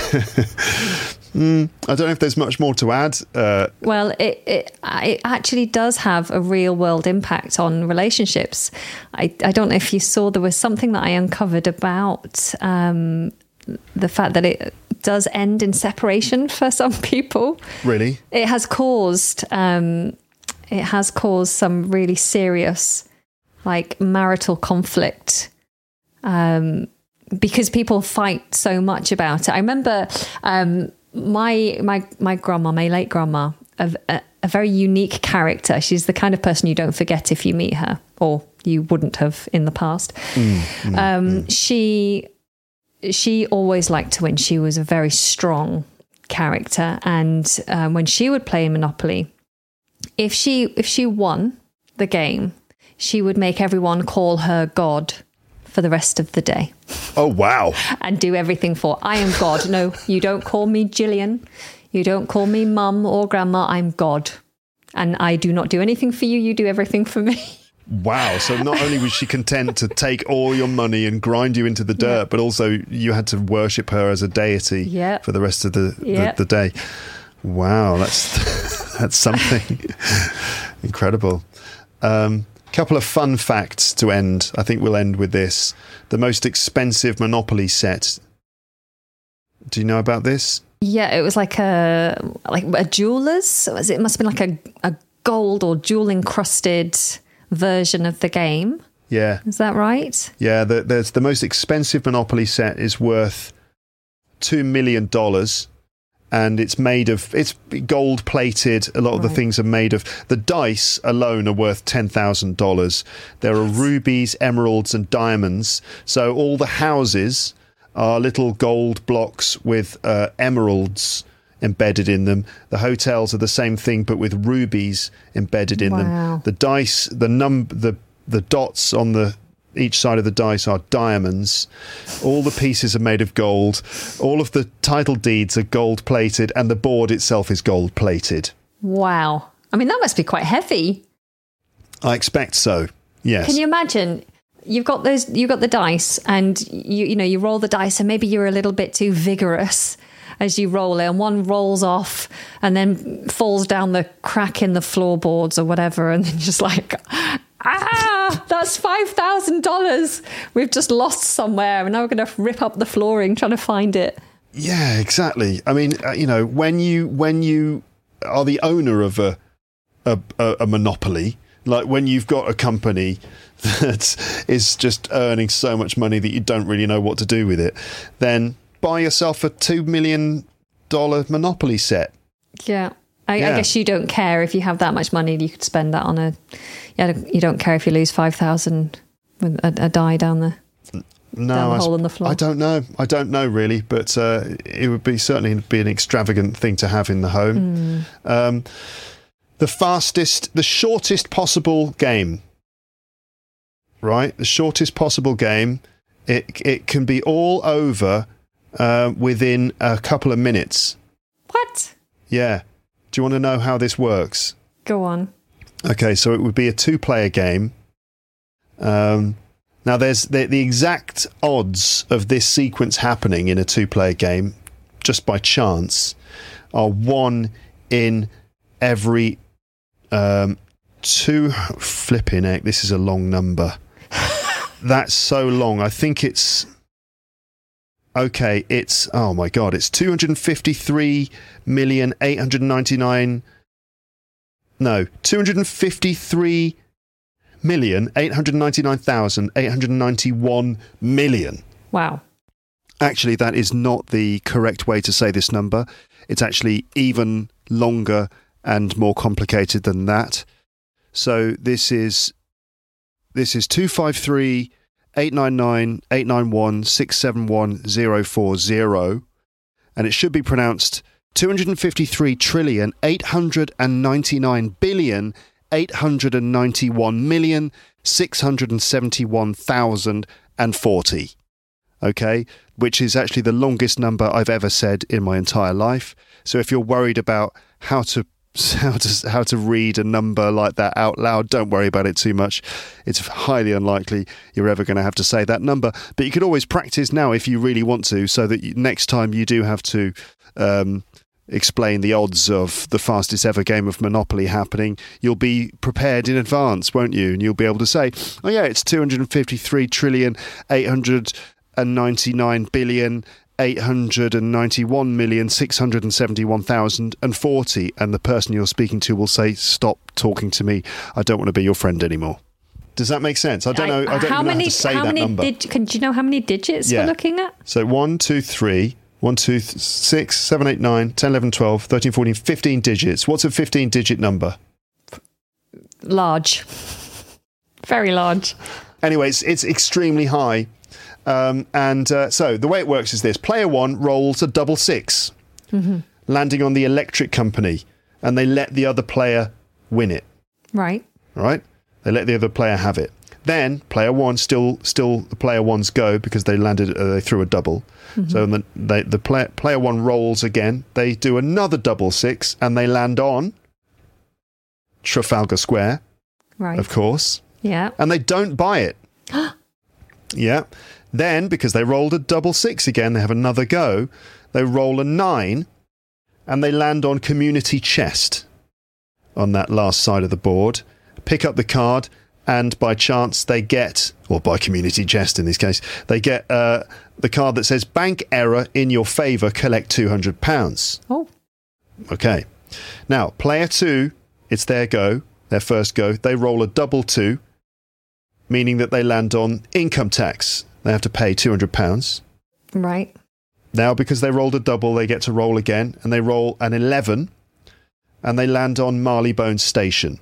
Mm, I don't know if there's much more to add. Uh, well, it, it it actually does have a real world impact on relationships. I, I don't know if you saw, there was something that I uncovered about um, the fact that it does end in separation for some people. Really? It has caused um, it has caused some really serious like marital conflict. Um, because people fight so much about it. I remember um, my my my grandma, my late grandma, a, a, a very unique character. She's the kind of person you don't forget if you meet her, or you wouldn't have in the past. Mm, mm, um, mm. She she always liked to win. She was a very strong character, and um, when she would play Monopoly, if she if she won the game, she would make everyone call her God for the rest of the day. Oh, wow. And do everything for, I am God. No, you don't call me Gillian. You don't call me mum or grandma. I'm God. And I do not do anything for you. You do everything for me. Wow. So not only was she content to take all your money and grind you into the dirt, yeah. but also you had to worship her as a deity yep. for the rest of the, yep. the, the day. Wow. That's, that's something incredible. Um, Couple of fun facts to end. I think we'll end with this. The most expensive Monopoly set. Do you know about this? Yeah, it was like a like a jeweler's. It must have been like a, a gold or jewel encrusted version of the game. Yeah. Is that right? Yeah, the, there's the most expensive Monopoly set is worth two million dollars. And it's made of, it's gold plated. A lot of right. the things are made of, the dice alone are worth ten thousand dollars. There are rubies, emeralds and diamonds. So all the houses are little gold blocks with uh, emeralds embedded in them. The hotels are the same thing, but with rubies embedded in wow. them. The dice, the num, the, the dots on the each side of the dice are diamonds. All the pieces are made of gold. All of the title deeds are gold plated, and the board itself is gold plated. Wow. I mean, that must be quite heavy. I expect so. Yes. Can you imagine? You've got those, you've got the dice, and you you know, you roll the dice, and maybe you're a little bit too vigorous as you roll it, and one rolls off and then falls down the crack in the floorboards or whatever, and then you're just like, ah, that's five thousand dollars we've just lost somewhere, and now we're going to rip up the flooring trying to find it. Yeah, exactly. I mean, uh, you know, when you when you are the owner of a, a a monopoly, like when you've got a company that is just earning so much money that you don't really know what to do with it, then buy yourself a two million dollars Monopoly set. Yeah. I, Yeah. I guess you don't care if you have that much money. You could spend that on a. Yeah, you don't care if you lose five thousand with a, a die down the No, down the I, hole in the floor. I don't know. I don't know really, but uh, it would be certainly be an extravagant thing to have in the home. Mm. Um, the fastest, the shortest possible game. Right, the shortest possible game. It it can be all over uh, within a couple of minutes. What? Yeah. Do you want to know how this works? Go on. Okay, so it would be a two-player game. Um, now, there's the, the exact odds of this sequence happening in a two-player game, just by chance, are one in every um, two. Flipping heck, this is a long number. That's so long. I think it's. Okay, it's, oh my God, it's two hundred fifty-three million eight hundred ninety-nine. No, two hundred fifty-three million eight hundred ninety-nine thousand eight hundred ninety-one million. Wow. Actually, that is not the correct way to say this number. It's actually even longer and more complicated than that. So this is, this is two five three. eight nine nine, eight nine one, six seven one, zero four zero, and it should be pronounced two hundred fifty-three trillion, eight hundred ninety-nine billion, eight hundred ninety-one million, six hundred seventy-one thousand forty. Okay, which is actually the longest number I've ever said in my entire life. So if you're worried about how to How to how to read a number like that out loud, don't worry about it too much. It's highly unlikely you're ever going to have to say that number. But you can always practice now if you really want to, so that you, next time you do have to um, explain the odds of the fastest ever game of Monopoly happening, you'll be prepared in advance, won't you? And you'll be able to say, oh yeah, it's two hundred fifty-three trillion, eight hundred ninety-nine billion, eight hundred ninety-one million, six hundred seventy-one thousand forty, and the person you're speaking to will say, stop talking to me, I don't want to be your friend anymore. Does that make sense? I don't know. I, I don't how even many, know how to say how that many number. Dig, can, do you know how many digits Yeah. we're looking at? So one, two, three, one, two, th- six, seven, eight, nine, ten, eleven, twelve, thirteen, fourteen, fifteen digits. What's a fifteen digit number? Large. Very large. Anyway, it's, it's extremely high. Um, and uh, so the way it works is this. Player one rolls a double six, mm-hmm. landing on the electric company, and they let the other player win it. Right. All right? They let the other player have it. Then player one, still still the player one's go because they landed, uh, they threw a double. Mm-hmm. So the, they, the player, player one rolls again. They do another double six, and they land on Trafalgar Square, Right. of course. Yeah. And they don't buy it. Yeah. Then, because they rolled a double six again, they have another go. They roll a nine, and they land on Community Chest on that last side of the board. Pick up the card, and by chance they get, or by Community Chest in this case, they get uh, the card that says, bank error in your favour, collect two hundred pounds. Oh. Okay. Now, player two, it's their go, their first go. They roll a double two, meaning that they land on income tax. They have to pay two hundred pounds. Right. Now, because they rolled a double, they get to roll again, and they roll an eleven, and they land on Marleybone Station.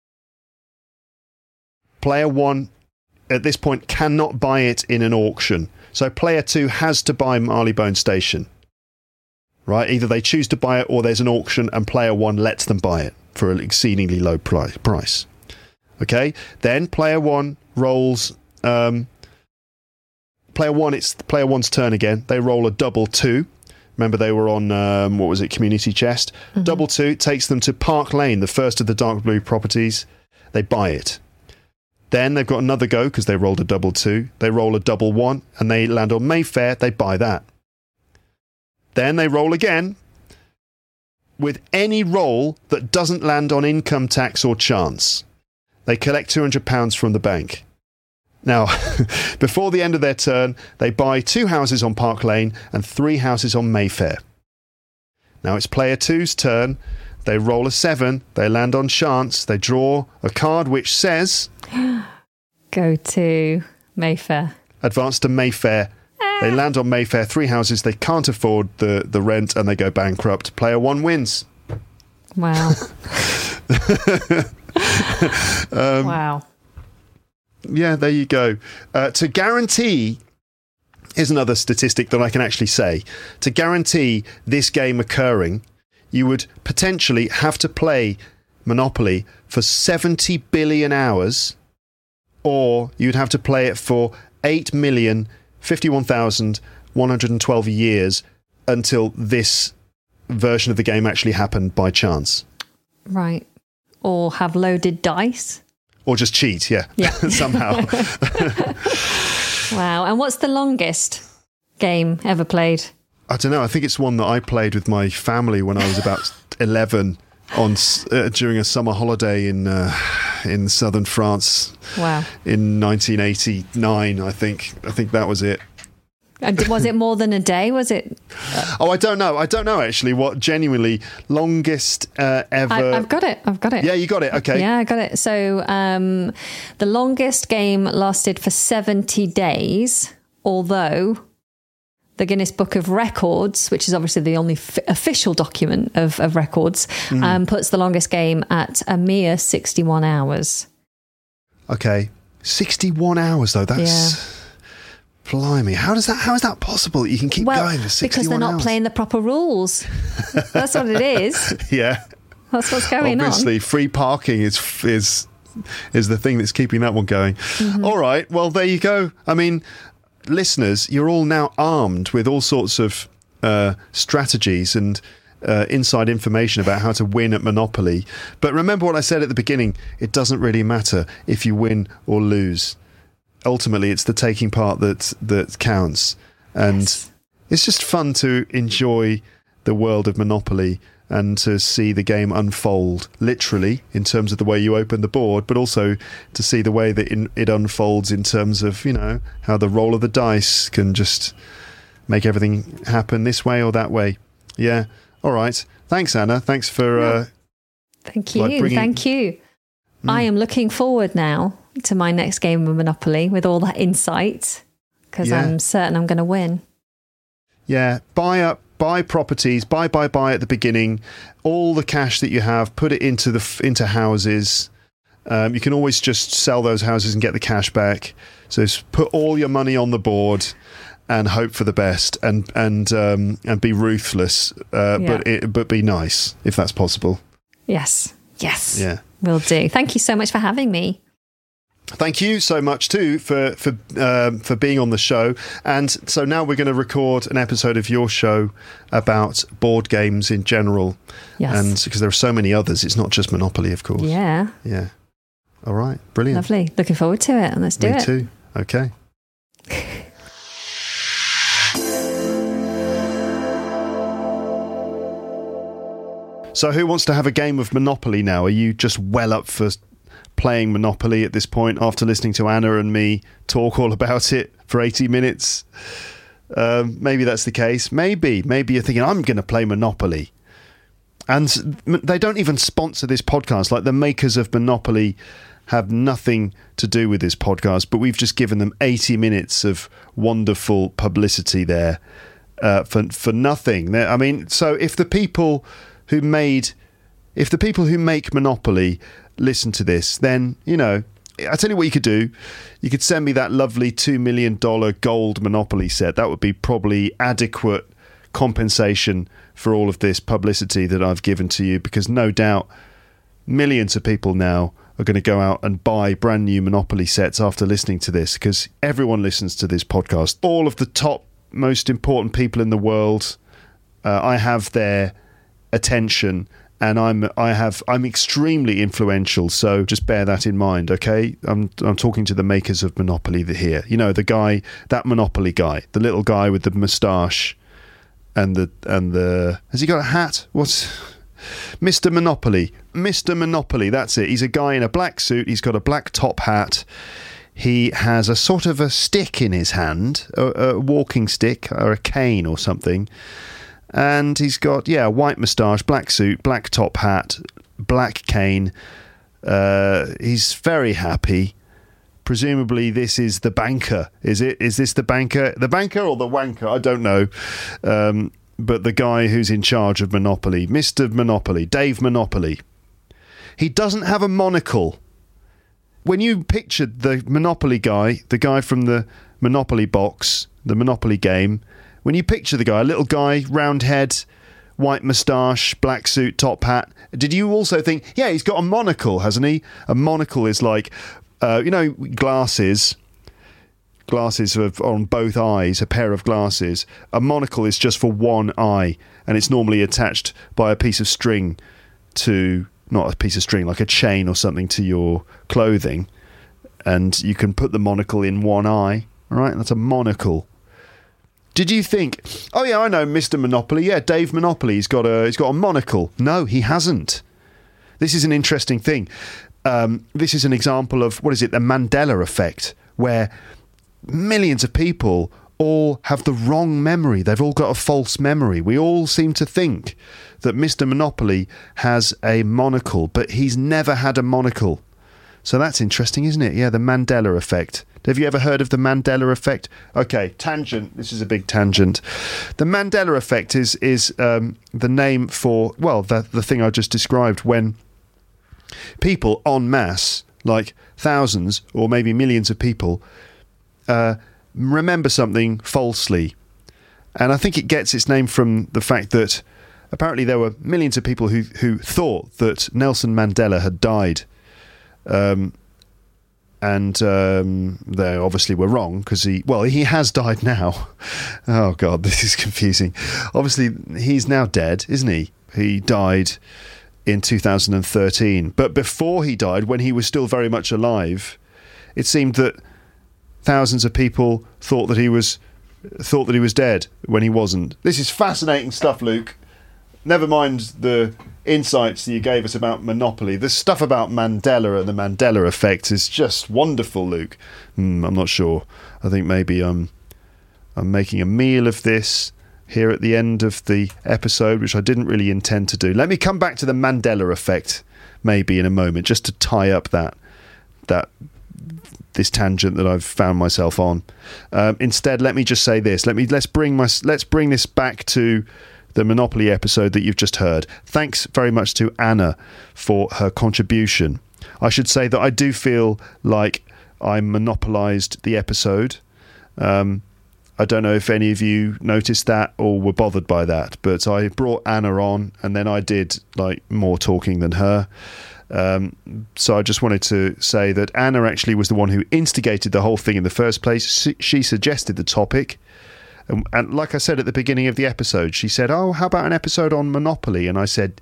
Player one, at this point, cannot buy it in an auction. So player two has to buy Marleybone Station. Right? Either they choose to buy it, or there's an auction, and player one lets them buy it for an exceedingly low price. Okay? Then player one rolls... Um, Player one, it's player one's turn again. They roll a double two. Remember, they were on, um, what was it, Community Chest? Mm-hmm. Double two takes them to Park Lane, the first of the dark blue properties. They buy it. Then they've got another go because they rolled a double two. They roll a double one, and they land on Mayfair. They buy that. Then they roll again with any roll that doesn't land on income tax or chance. They collect two hundred pounds from the bank. Now, before the end of their turn, they buy two houses on Park Lane and three houses on Mayfair. Now it's player two's turn. They roll a seven. They land on chance. They draw a card which says... Go to Mayfair. Advance to Mayfair. They land on Mayfair, three houses, they can't afford the, the rent and they go bankrupt. Player one wins. Wow. um, wow. Yeah, there you go. Uh, to guarantee, here's another statistic that I can actually say. To guarantee this game occurring, you would potentially have to play Monopoly for seventy billion hours, or you'd have to play it for eight million fifty-one thousand one hundred twelve years until this version of the game actually happened by chance. Right. Or have loaded dice. Or just cheat, yeah, yeah. somehow. Wow. And what's the longest game ever played? I don't know. I think it's one that I played with my family when I was about eleven on uh, during a summer holiday in uh, in southern France. Wow. In nineteen eighty-nine, I think. I think that was it. And was it more than a day? Was it? Uh, oh, I don't know. I don't know actually what genuinely longest uh, ever. I, I've got it. I've got it. Yeah, you got it. Okay. Yeah, I got it. So um, the longest game lasted for seventy days, although the Guinness Book of Records, which is obviously the only f- official document of, of records, mm. um, puts the longest game at a mere sixty-one hours. Okay. sixty-one hours though. That's... Yeah. Blimey, how does that? How is that possible? You can keep well, going for sixty-one because they're not hours? Playing the proper rules. That's what it is. Yeah, that's what's going Obviously, on. Obviously, free parking is is is the thing that's keeping that one going. Mm-hmm. All right, well there you go. I mean, listeners, you're all now armed with all sorts of uh, strategies and uh, inside information about how to win at Monopoly. But remember what I said at the beginning: it doesn't really matter if you win or lose. Ultimately, it's the taking part that that counts, and yes. It's just fun to enjoy the world of Monopoly and to see the game unfold, literally, in terms of the way you open the board, but also to see the way that in, it unfolds in terms of, you know, how the roll of the dice can just make everything happen this way or that way. Yeah. All right. Thanks, Anna. Thanks for... Uh, Thank you. Like bringing... Thank you. Mm. I am looking forward now to my next game of Monopoly with all that insight, because yeah. I'm certain I'm going to win. Yeah, buy up, buy properties, buy, buy, buy at the beginning. All the cash that you have, put it into the into houses. Um, you can always just sell those houses and get the cash back. So put all your money on the board and hope for the best, and and um, and be ruthless, uh, yeah. but it, but be nice if that's possible. Yes, yes, yeah, will do. Thank you so much for having me. Thank you so much too for for um, for being on the show. And so now we're going to record an episode of your show about board games in general. Yes. And because there are so many others, it's not just Monopoly, of course. Yeah. Yeah. All right. Brilliant. Lovely. Looking forward to it. And let's do Me it. Me too. Okay. So who wants to have a game of Monopoly now? Are you just well up for playing Monopoly at this point after listening to Anna and me talk all about it for eighty minutes? Um, maybe that's the case. Maybe. Maybe you're thinking, I'm going to play Monopoly. And they don't even sponsor this podcast. Like, the makers of Monopoly have nothing to do with this podcast, but we've just given them eighty minutes of wonderful publicity there uh, for for nothing. They're, I mean, so if the people who made, if the people who make Monopoly listen to this, then, you know, I tell you what you could do. You could send me that lovely two million dollars gold Monopoly set. That would be probably adequate compensation for all of this publicity that I've given to you, because no doubt millions of people now are going to go out and buy brand new Monopoly sets after listening to this, because everyone listens to this podcast. All of the top, most important people in the world, uh, I have their attention, and I'm I have I'm extremely influential. So just bear that in mind, okay? I'm I'm talking to the makers of Monopoly here. You know, the guy, that Monopoly guy, the little guy with the moustache, and the and the has he got a hat? What's Mister Monopoly? Mister Monopoly, that's it. He's a guy in a black suit. He's got a black top hat. He has a sort of a stick in his hand, a, a walking stick or a cane or something. And he's got, yeah, a white moustache, black suit, black top hat, black cane. Uh, he's very happy. presumably this is the banker. Is it? Is this the banker? The banker or the wanker? I don't know. Um, but the guy who's in charge of Monopoly, Mister Monopoly, Dave Monopoly. He doesn't have a monocle. When you pictured the Monopoly guy, the guy from the Monopoly box, the Monopoly game, when you picture the guy, a little guy, round head, white moustache, black suit, top hat, did you also think, yeah, he's got a monocle, hasn't he? A monocle is like, uh, you know, glasses. Glasses are on both eyes, a pair of glasses. A monocle is just for one eye, and it's normally attached by a piece of string to, not a piece of string, like a chain or something to your clothing, and you can put the monocle in one eye. All right, that's a monocle. Did you think, oh yeah, I know Mister Monopoly, yeah, Dave Monopoly, he's got a he's got a monocle? No, he hasn't. This is an interesting thing. Um, this is an example of, what is it, the Mandela effect, where millions of people all have the wrong memory. They've all got a false memory. We all seem to think that Mister Monopoly has a monocle, but he's never had a monocle. So that's interesting, isn't it? Yeah, the Mandela effect. Have you ever heard of the Mandela effect? Okay, tangent. This is a big tangent. The Mandela effect is is um, the name for, well, the, the thing I just described, when people en masse, like thousands or maybe millions of people, uh, remember something falsely. And I think it gets its name from the fact that apparently there were millions of people who, who thought that Nelson Mandela had died. Um, and um, they obviously were wrong, because he, well, he has died now. Oh, God, this is confusing. Obviously, he's now dead, isn't he? He died in two thousand thirteen. But before he died, when he was still very much alive, it seemed that thousands of people thought that he was thought that he was dead when he wasn't. This is fascinating stuff, Luke. Never mind the insights that you gave us about Monopoly. The stuff about Mandela and the Mandela effect is just wonderful, Luke. Mm, I'm not sure. I think maybe I'm, I'm making a meal of this here at the end of the episode, which I didn't really intend to do. Let me come back to the Mandela effect maybe in a moment, just to tie up that that this tangent that I've found myself on. Um, instead, let me just say this. Let me let's bring my let's bring this back to the Monopoly episode that you've just heard. Thanks very much to Anna for her contribution. I should say that I do feel like I monopolised the episode. Um, I don't know if any of you noticed that or were bothered by that, but I brought Anna on and then I did like more talking than her. Um, so I just wanted to say that Anna actually was the one who instigated the whole thing in the first place. She suggested the topic. And, and like I said at the beginning of the episode, she said, oh, how about an episode on Monopoly? And I said,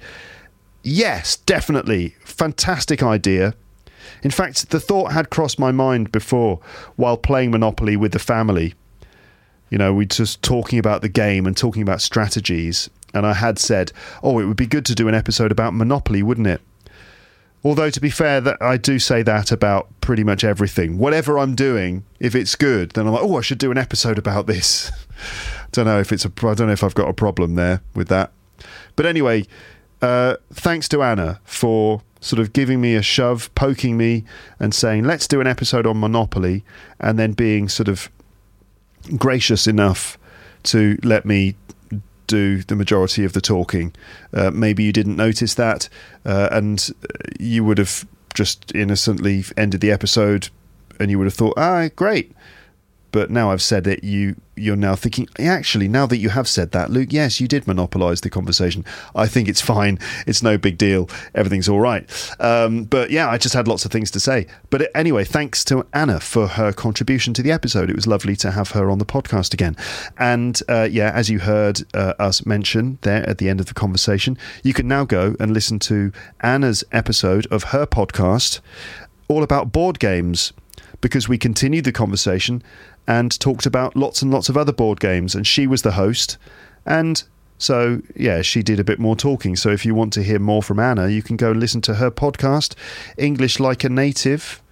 yes, definitely. Fantastic idea. In fact, the thought had crossed my mind before while playing Monopoly with the family. You know, we just talking about the game and talking about strategies. And I had said, oh, it would be good to do an episode about Monopoly, wouldn't it? Although, to be fair, that I do say that about pretty much everything. Whatever I'm doing, if it's good, then I'm like, oh, I should do an episode about this. don't know if it's a, I don't know if I've got a problem there with that. But anyway, uh, thanks to Anna for sort of giving me a shove, poking me and saying, let's do an episode on Monopoly, and then being sort of gracious enough to let me do the majority of the talking. Uh, maybe you didn't notice that, uh, and you would have just innocently ended the episode and you would have thought, ah, great. But now I've said it, you, you're now thinking, actually, now that you have said that, Luke, yes, you did monopolise the conversation. I think it's fine. It's no big deal. Everything's all right. Um, but yeah, I just had lots of things to say. But anyway, thanks to Anna for her contribution to the episode. It was lovely to have her on the podcast again. And uh, yeah, as you heard uh, us mention there at the end of the conversation, you can now go and listen to Anna's episode of her podcast all about board games, because we continued the conversation and talked about lots and lots of other board games, and she was the host, and so yeah, she did a bit more talking. So if you want to hear more from Anna, you can go and listen to her podcast, English Like a Native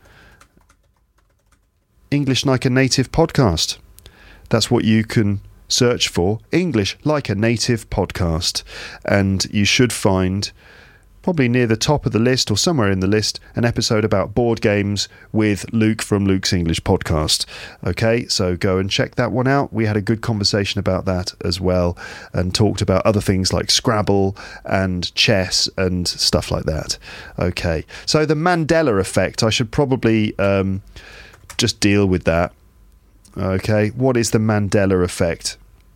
English Like a Native podcast. That's what you can search for, English Like a Native podcast, and you should find probably near the top of the list or somewhere in the list, an episode about board games with Luke from Luke's English podcast. Okay, so go and check that one out. We had a good conversation about that as well and talked about other things like Scrabble and chess and stuff like that. Okay, so the Mandela effect, I should probably um, just deal with that. Okay, what is the Mandela effect?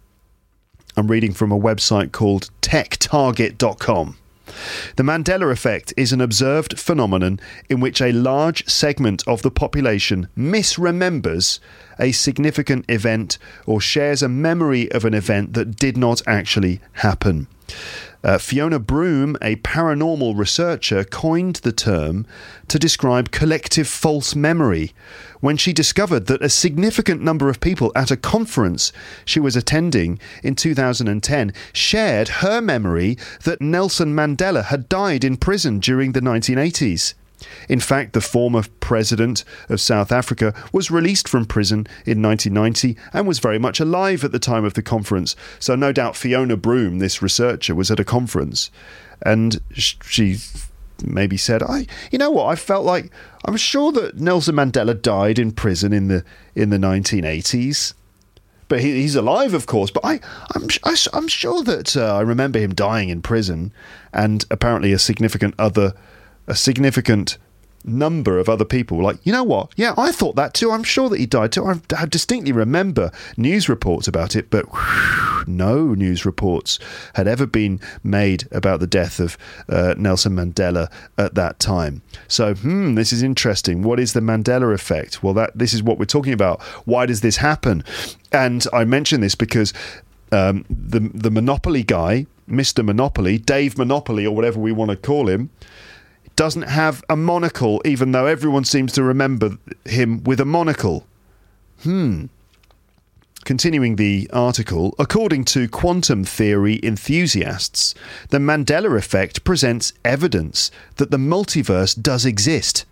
I'm reading from a website called tech target dot com. The Mandela effect is an observed phenomenon in which a large segment of the population misremembers a significant event or shares a memory of an event that did not actually happen. Uh, Fiona Broome, a paranormal researcher, coined the term to describe collective false memory when she discovered that a significant number of people at a conference she was attending in two thousand ten shared her memory that Nelson Mandela had died in prison during the nineteen eighties. In fact, the former president of South Africa was released from prison in nineteen ninety and was very much alive at the time of the conference. So no doubt Fiona Broome, this researcher, was at a conference and she maybe said, I, you know what, I felt like, I'm sure that Nelson Mandela died in prison in the in the nineteen eighties. But he, he's alive, of course. But I, I'm, I, I'm sure that uh, I remember him dying in prison, and apparently a significant other... a significant number of other people like, you know what, yeah, I thought that too, I'm sure that he died too, I, I distinctly remember news reports about it, but whew, no news reports had ever been made about the death of uh, Nelson Mandela at that time. So hmm this is interesting. What is the Mandela effect? Well, that this is what we're talking about. Why does this happen? And I mention this because um, the the Monopoly guy, Mister Monopoly, Dave Monopoly, or whatever we want to call him, doesn't have a monocle, even though everyone seems to remember him with a monocle. Hmm. Continuing the article, according to quantum theory enthusiasts, the Mandela effect presents evidence that the multiverse does exist.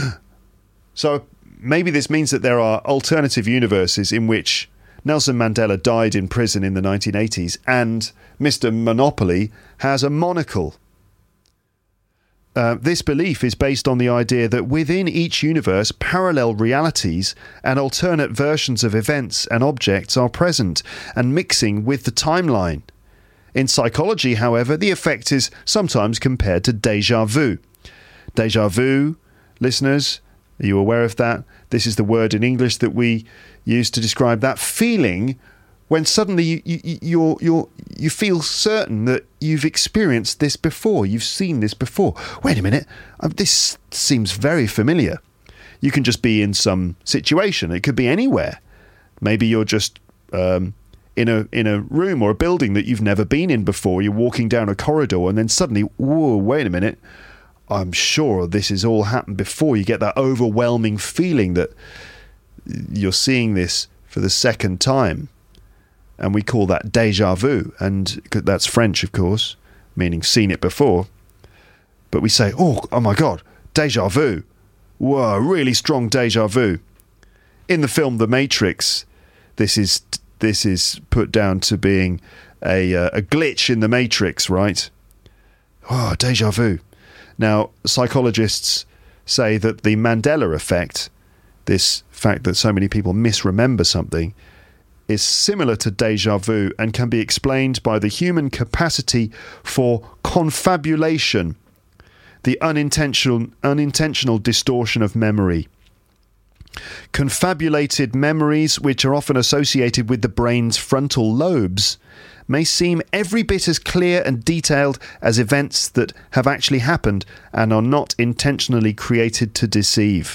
So maybe this means that there are alternative universes in which Nelson Mandela died in prison in the nineteen eighties and Mister Monopoly has a monocle. Uh, this belief is based on the idea that within each universe, parallel realities and alternate versions of events and objects are present and mixing with the timeline. In psychology, however, the effect is sometimes compared to déjà vu. Déjà vu, listeners, are you aware of that? This is the word in English that we use to describe that feeling when suddenly you you you're, you're, you feel certain that you've experienced this before, you've seen this before. Wait a minute, this seems very familiar. You can just be in some situation. It could be anywhere. Maybe you're just um, in a in a room or a building that you've never been in before. You're walking down a corridor and then suddenly, whoa, wait a minute. I'm sure this has all happened before. You get that overwhelming feeling that you're seeing this for the second time. And we call that déjà vu. And that's French, of course, meaning seen it before. But we say, oh, oh my God, déjà vu. Whoa, really strong déjà vu. In the film The Matrix, this is this is put down to being a, uh, a glitch in the Matrix, right? Oh, déjà vu. Now, psychologists say that the Mandela effect, this fact that so many people misremember something, is similar to déjà vu and can be explained by the human capacity for confabulation, the unintentional, unintentional distortion of memory. Confabulated memories, which are often associated with the brain's frontal lobes, may seem every bit as clear and detailed as events that have actually happened and are not intentionally created to deceive.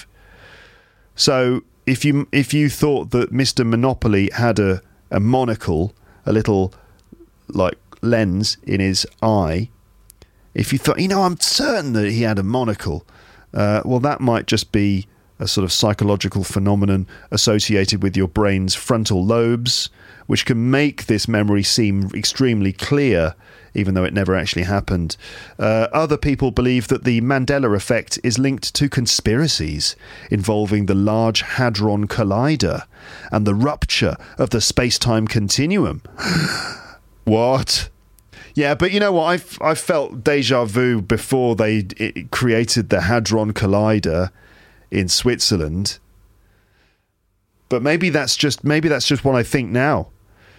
So, If you if you thought that Mister Monopoly had a, a monocle, a little like lens in his eye, if you thought, you know, I'm certain that he had a monocle, uh, well, that might just be a sort of psychological phenomenon associated with your brain's frontal lobes, which can make this memory seem extremely clear, even though it never actually happened. Uh, other people believe that the Mandela effect is linked to conspiracies involving the Large Hadron Collider and the rupture of the space-time continuum. What? Yeah, but you know what? I've I've felt deja vu before they it created the Hadron Collider in Switzerland. But maybe that's just maybe that's just what I think now.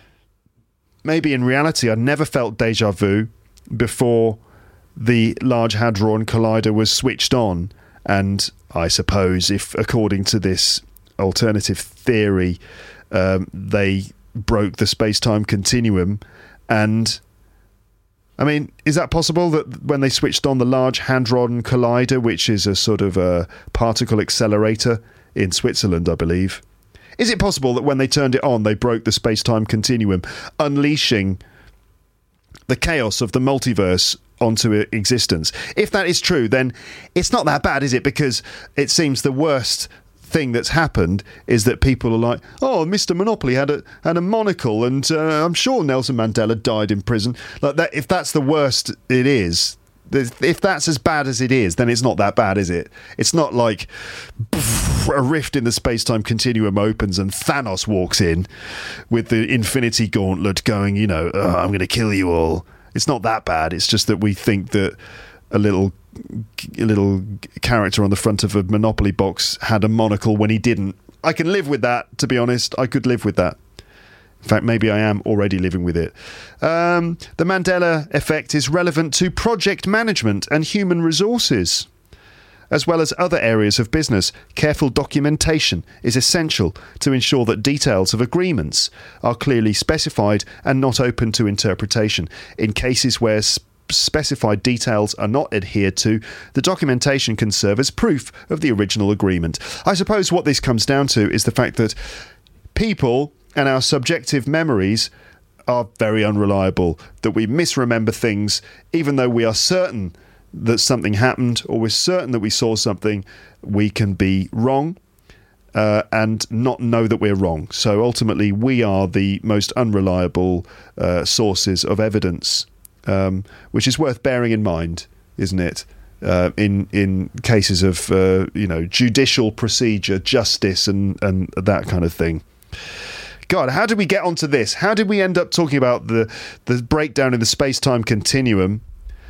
Maybe in reality, I never felt deja vu before the Large Hadron Collider was switched on, and I suppose if, according to this alternative theory, um, they broke the space-time continuum. And I mean, is that possible that when they switched on the Large Hadron Collider, which is a sort of a particle accelerator in Switzerland, I believe, is it possible that when they turned it on, they broke the space-time continuum, unleashing the chaos of the multiverse onto existence? If that is true, then it's not that bad, is it? Because it seems the worst thing that's happened is that people are like, oh, Mister Monopoly had a had a monocle, and uh, I'm sure Nelson Mandela died in prison. Like that. If that's the worst it is, if that's as bad as it is, then it's not that bad, is it? It's not like a rift in the space-time continuum opens and Thanos walks in with the Infinity Gauntlet going, you know, oh, I'm going to kill you all. It's not that bad. It's just that we think that a little a little character on the front of a Monopoly box had a monocle when he didn't. I can live with that, to be honest. I could live with that. In fact, maybe I am already living with it. Um, the Mandela effect is relevant to project management and human resources, as well as other areas of business. Careful documentation is essential to ensure that details of agreements are clearly specified and not open to interpretation. In cases where sp- specified details are not adhered to, the documentation can serve as proof of the original agreement. I suppose what this comes down to is the fact that people and our subjective memories are very unreliable, that we misremember things even though we are certain that something happened, or we're certain that we saw something. We can be wrong uh, and not know that we're wrong. So ultimately, we are the most unreliable uh, sources of evidence, um, which is worth bearing in mind, isn't it? Uh, in in cases of uh, you know judicial procedure, justice, and and that kind of thing. God, how did we get onto this? How did we end up talking about the the breakdown in the space-time continuum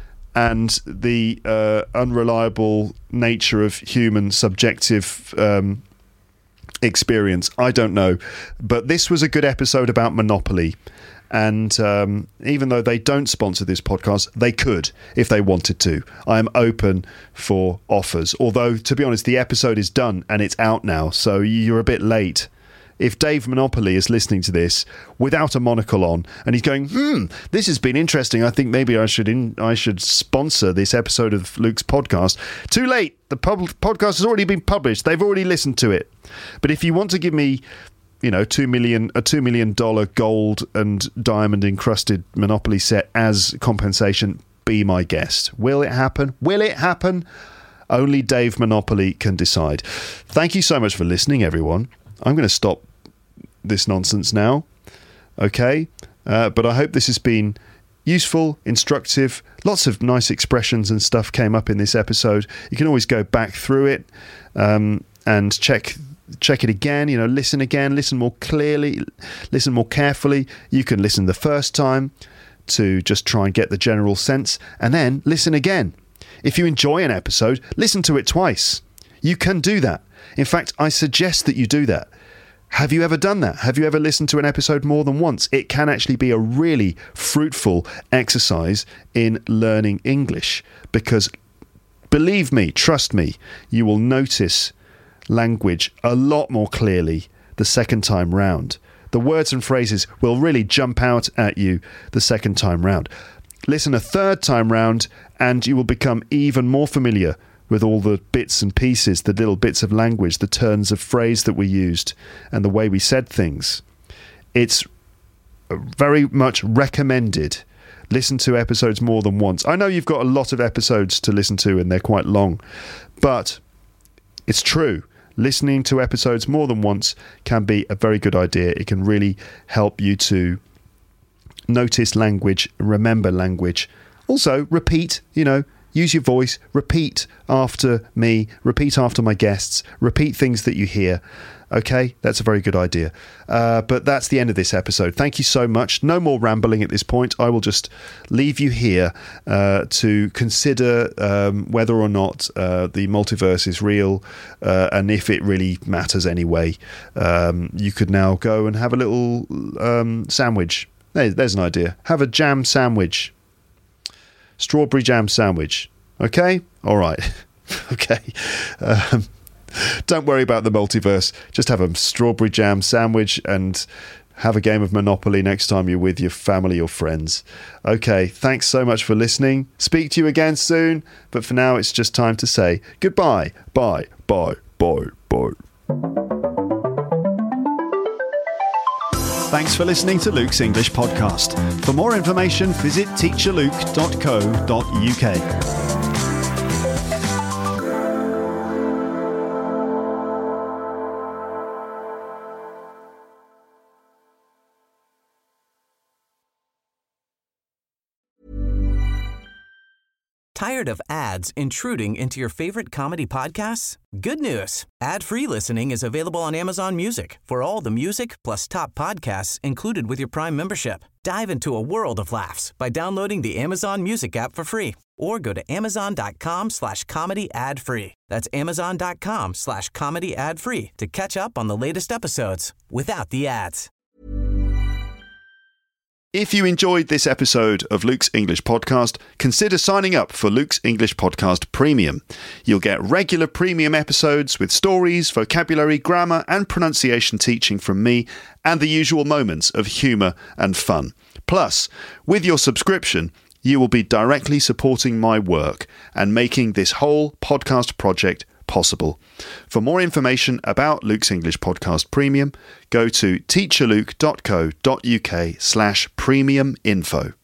and the uh, unreliable nature of human subjective um, experience? I don't know. But this was a good episode about Monopoly. And um, even though they don't sponsor this podcast, they could if they wanted to. I am open for offers. Although, to be honest, the episode is done and it's out now, so you're a bit late. If Dave Monopoly is listening to this without a monocle on and he's going, hmm, this has been interesting, I think maybe I should in, I should sponsor this episode of Luke's podcast. Too late. The pub- podcast has already been published. They've already listened to it. But if you want to give me, you know, two million a two million dollar gold and diamond encrusted Monopoly set as compensation, be my guest. Will it happen? Will it happen? Only Dave Monopoly can decide. Thank you so much for listening, everyone. I'm going to stop this nonsense now, okay? Uh, but I hope this has been useful, instructive. Lots of nice expressions and stuff came up in this episode. You can always go back through it um, and check check it again. You know, listen again, listen more clearly, listen more carefully. You can listen the first time to just try and get the general sense, and then listen again. If you enjoy an episode, listen to it twice. You can do that. In fact, I suggest that you do that. Have you ever done that? Have you ever listened to an episode more than once? It can actually be a really fruitful exercise in learning English because, believe me, trust me, you will notice language a lot more clearly the second time round. The words and phrases will really jump out at you the second time round. Listen a third time round and you will become even more familiar with all the bits and pieces, the little bits of language, the turns of phrase that we used, and the way we said things. It's very much recommended. Listen to episodes more than once. I know you've got a lot of episodes to listen to, and they're quite long, but it's true. Listening to episodes more than once can be a very good idea. It can really help you to notice language, remember language. Also, repeat, you know, use your voice, repeat after me, repeat after my guests, repeat things that you hear. Okay, that's a very good idea. Uh, but that's the end of this episode. Thank you so much. No more rambling at this point. I will just leave you here uh, to consider um, whether or not uh, the multiverse is real uh, and if it really matters anyway. Um, you could now go and have a little um, sandwich. There, there's an idea. Have a jam sandwich. Strawberry jam sandwich. Okay? All right. Okay. Um, Don't worry about the multiverse. Just have a strawberry jam sandwich and have a game of Monopoly next time you're with your family or friends. Okay, thanks so much for listening. Speak to you again soon. But for now, it's just time to say goodbye. Bye, bye, bye, bye. Thanks for listening to Luke's English Podcast. For more information, visit teacher luke dot co dot uk. Tired of ads intruding into your favorite comedy podcasts? Good news. Ad-free listening is available on Amazon Music for all the music plus top podcasts included with your Prime membership. Dive into a world of laughs by downloading the Amazon Music app for free or go to amazon.com slash comedy ad free. That's amazon.com slash comedy ad free to catch up on the latest episodes without the ads. If you enjoyed this episode of Luke's English Podcast, consider signing up for Luke's English Podcast Premium. You'll get regular premium episodes with stories, vocabulary, grammar and pronunciation teaching from me and the usual moments of humour and fun. Plus, with your subscription, you will be directly supporting my work and making this whole podcast project possible. For more information about Luke's English Podcast Premium, go to teacher luke dot co dot uk slash premium info.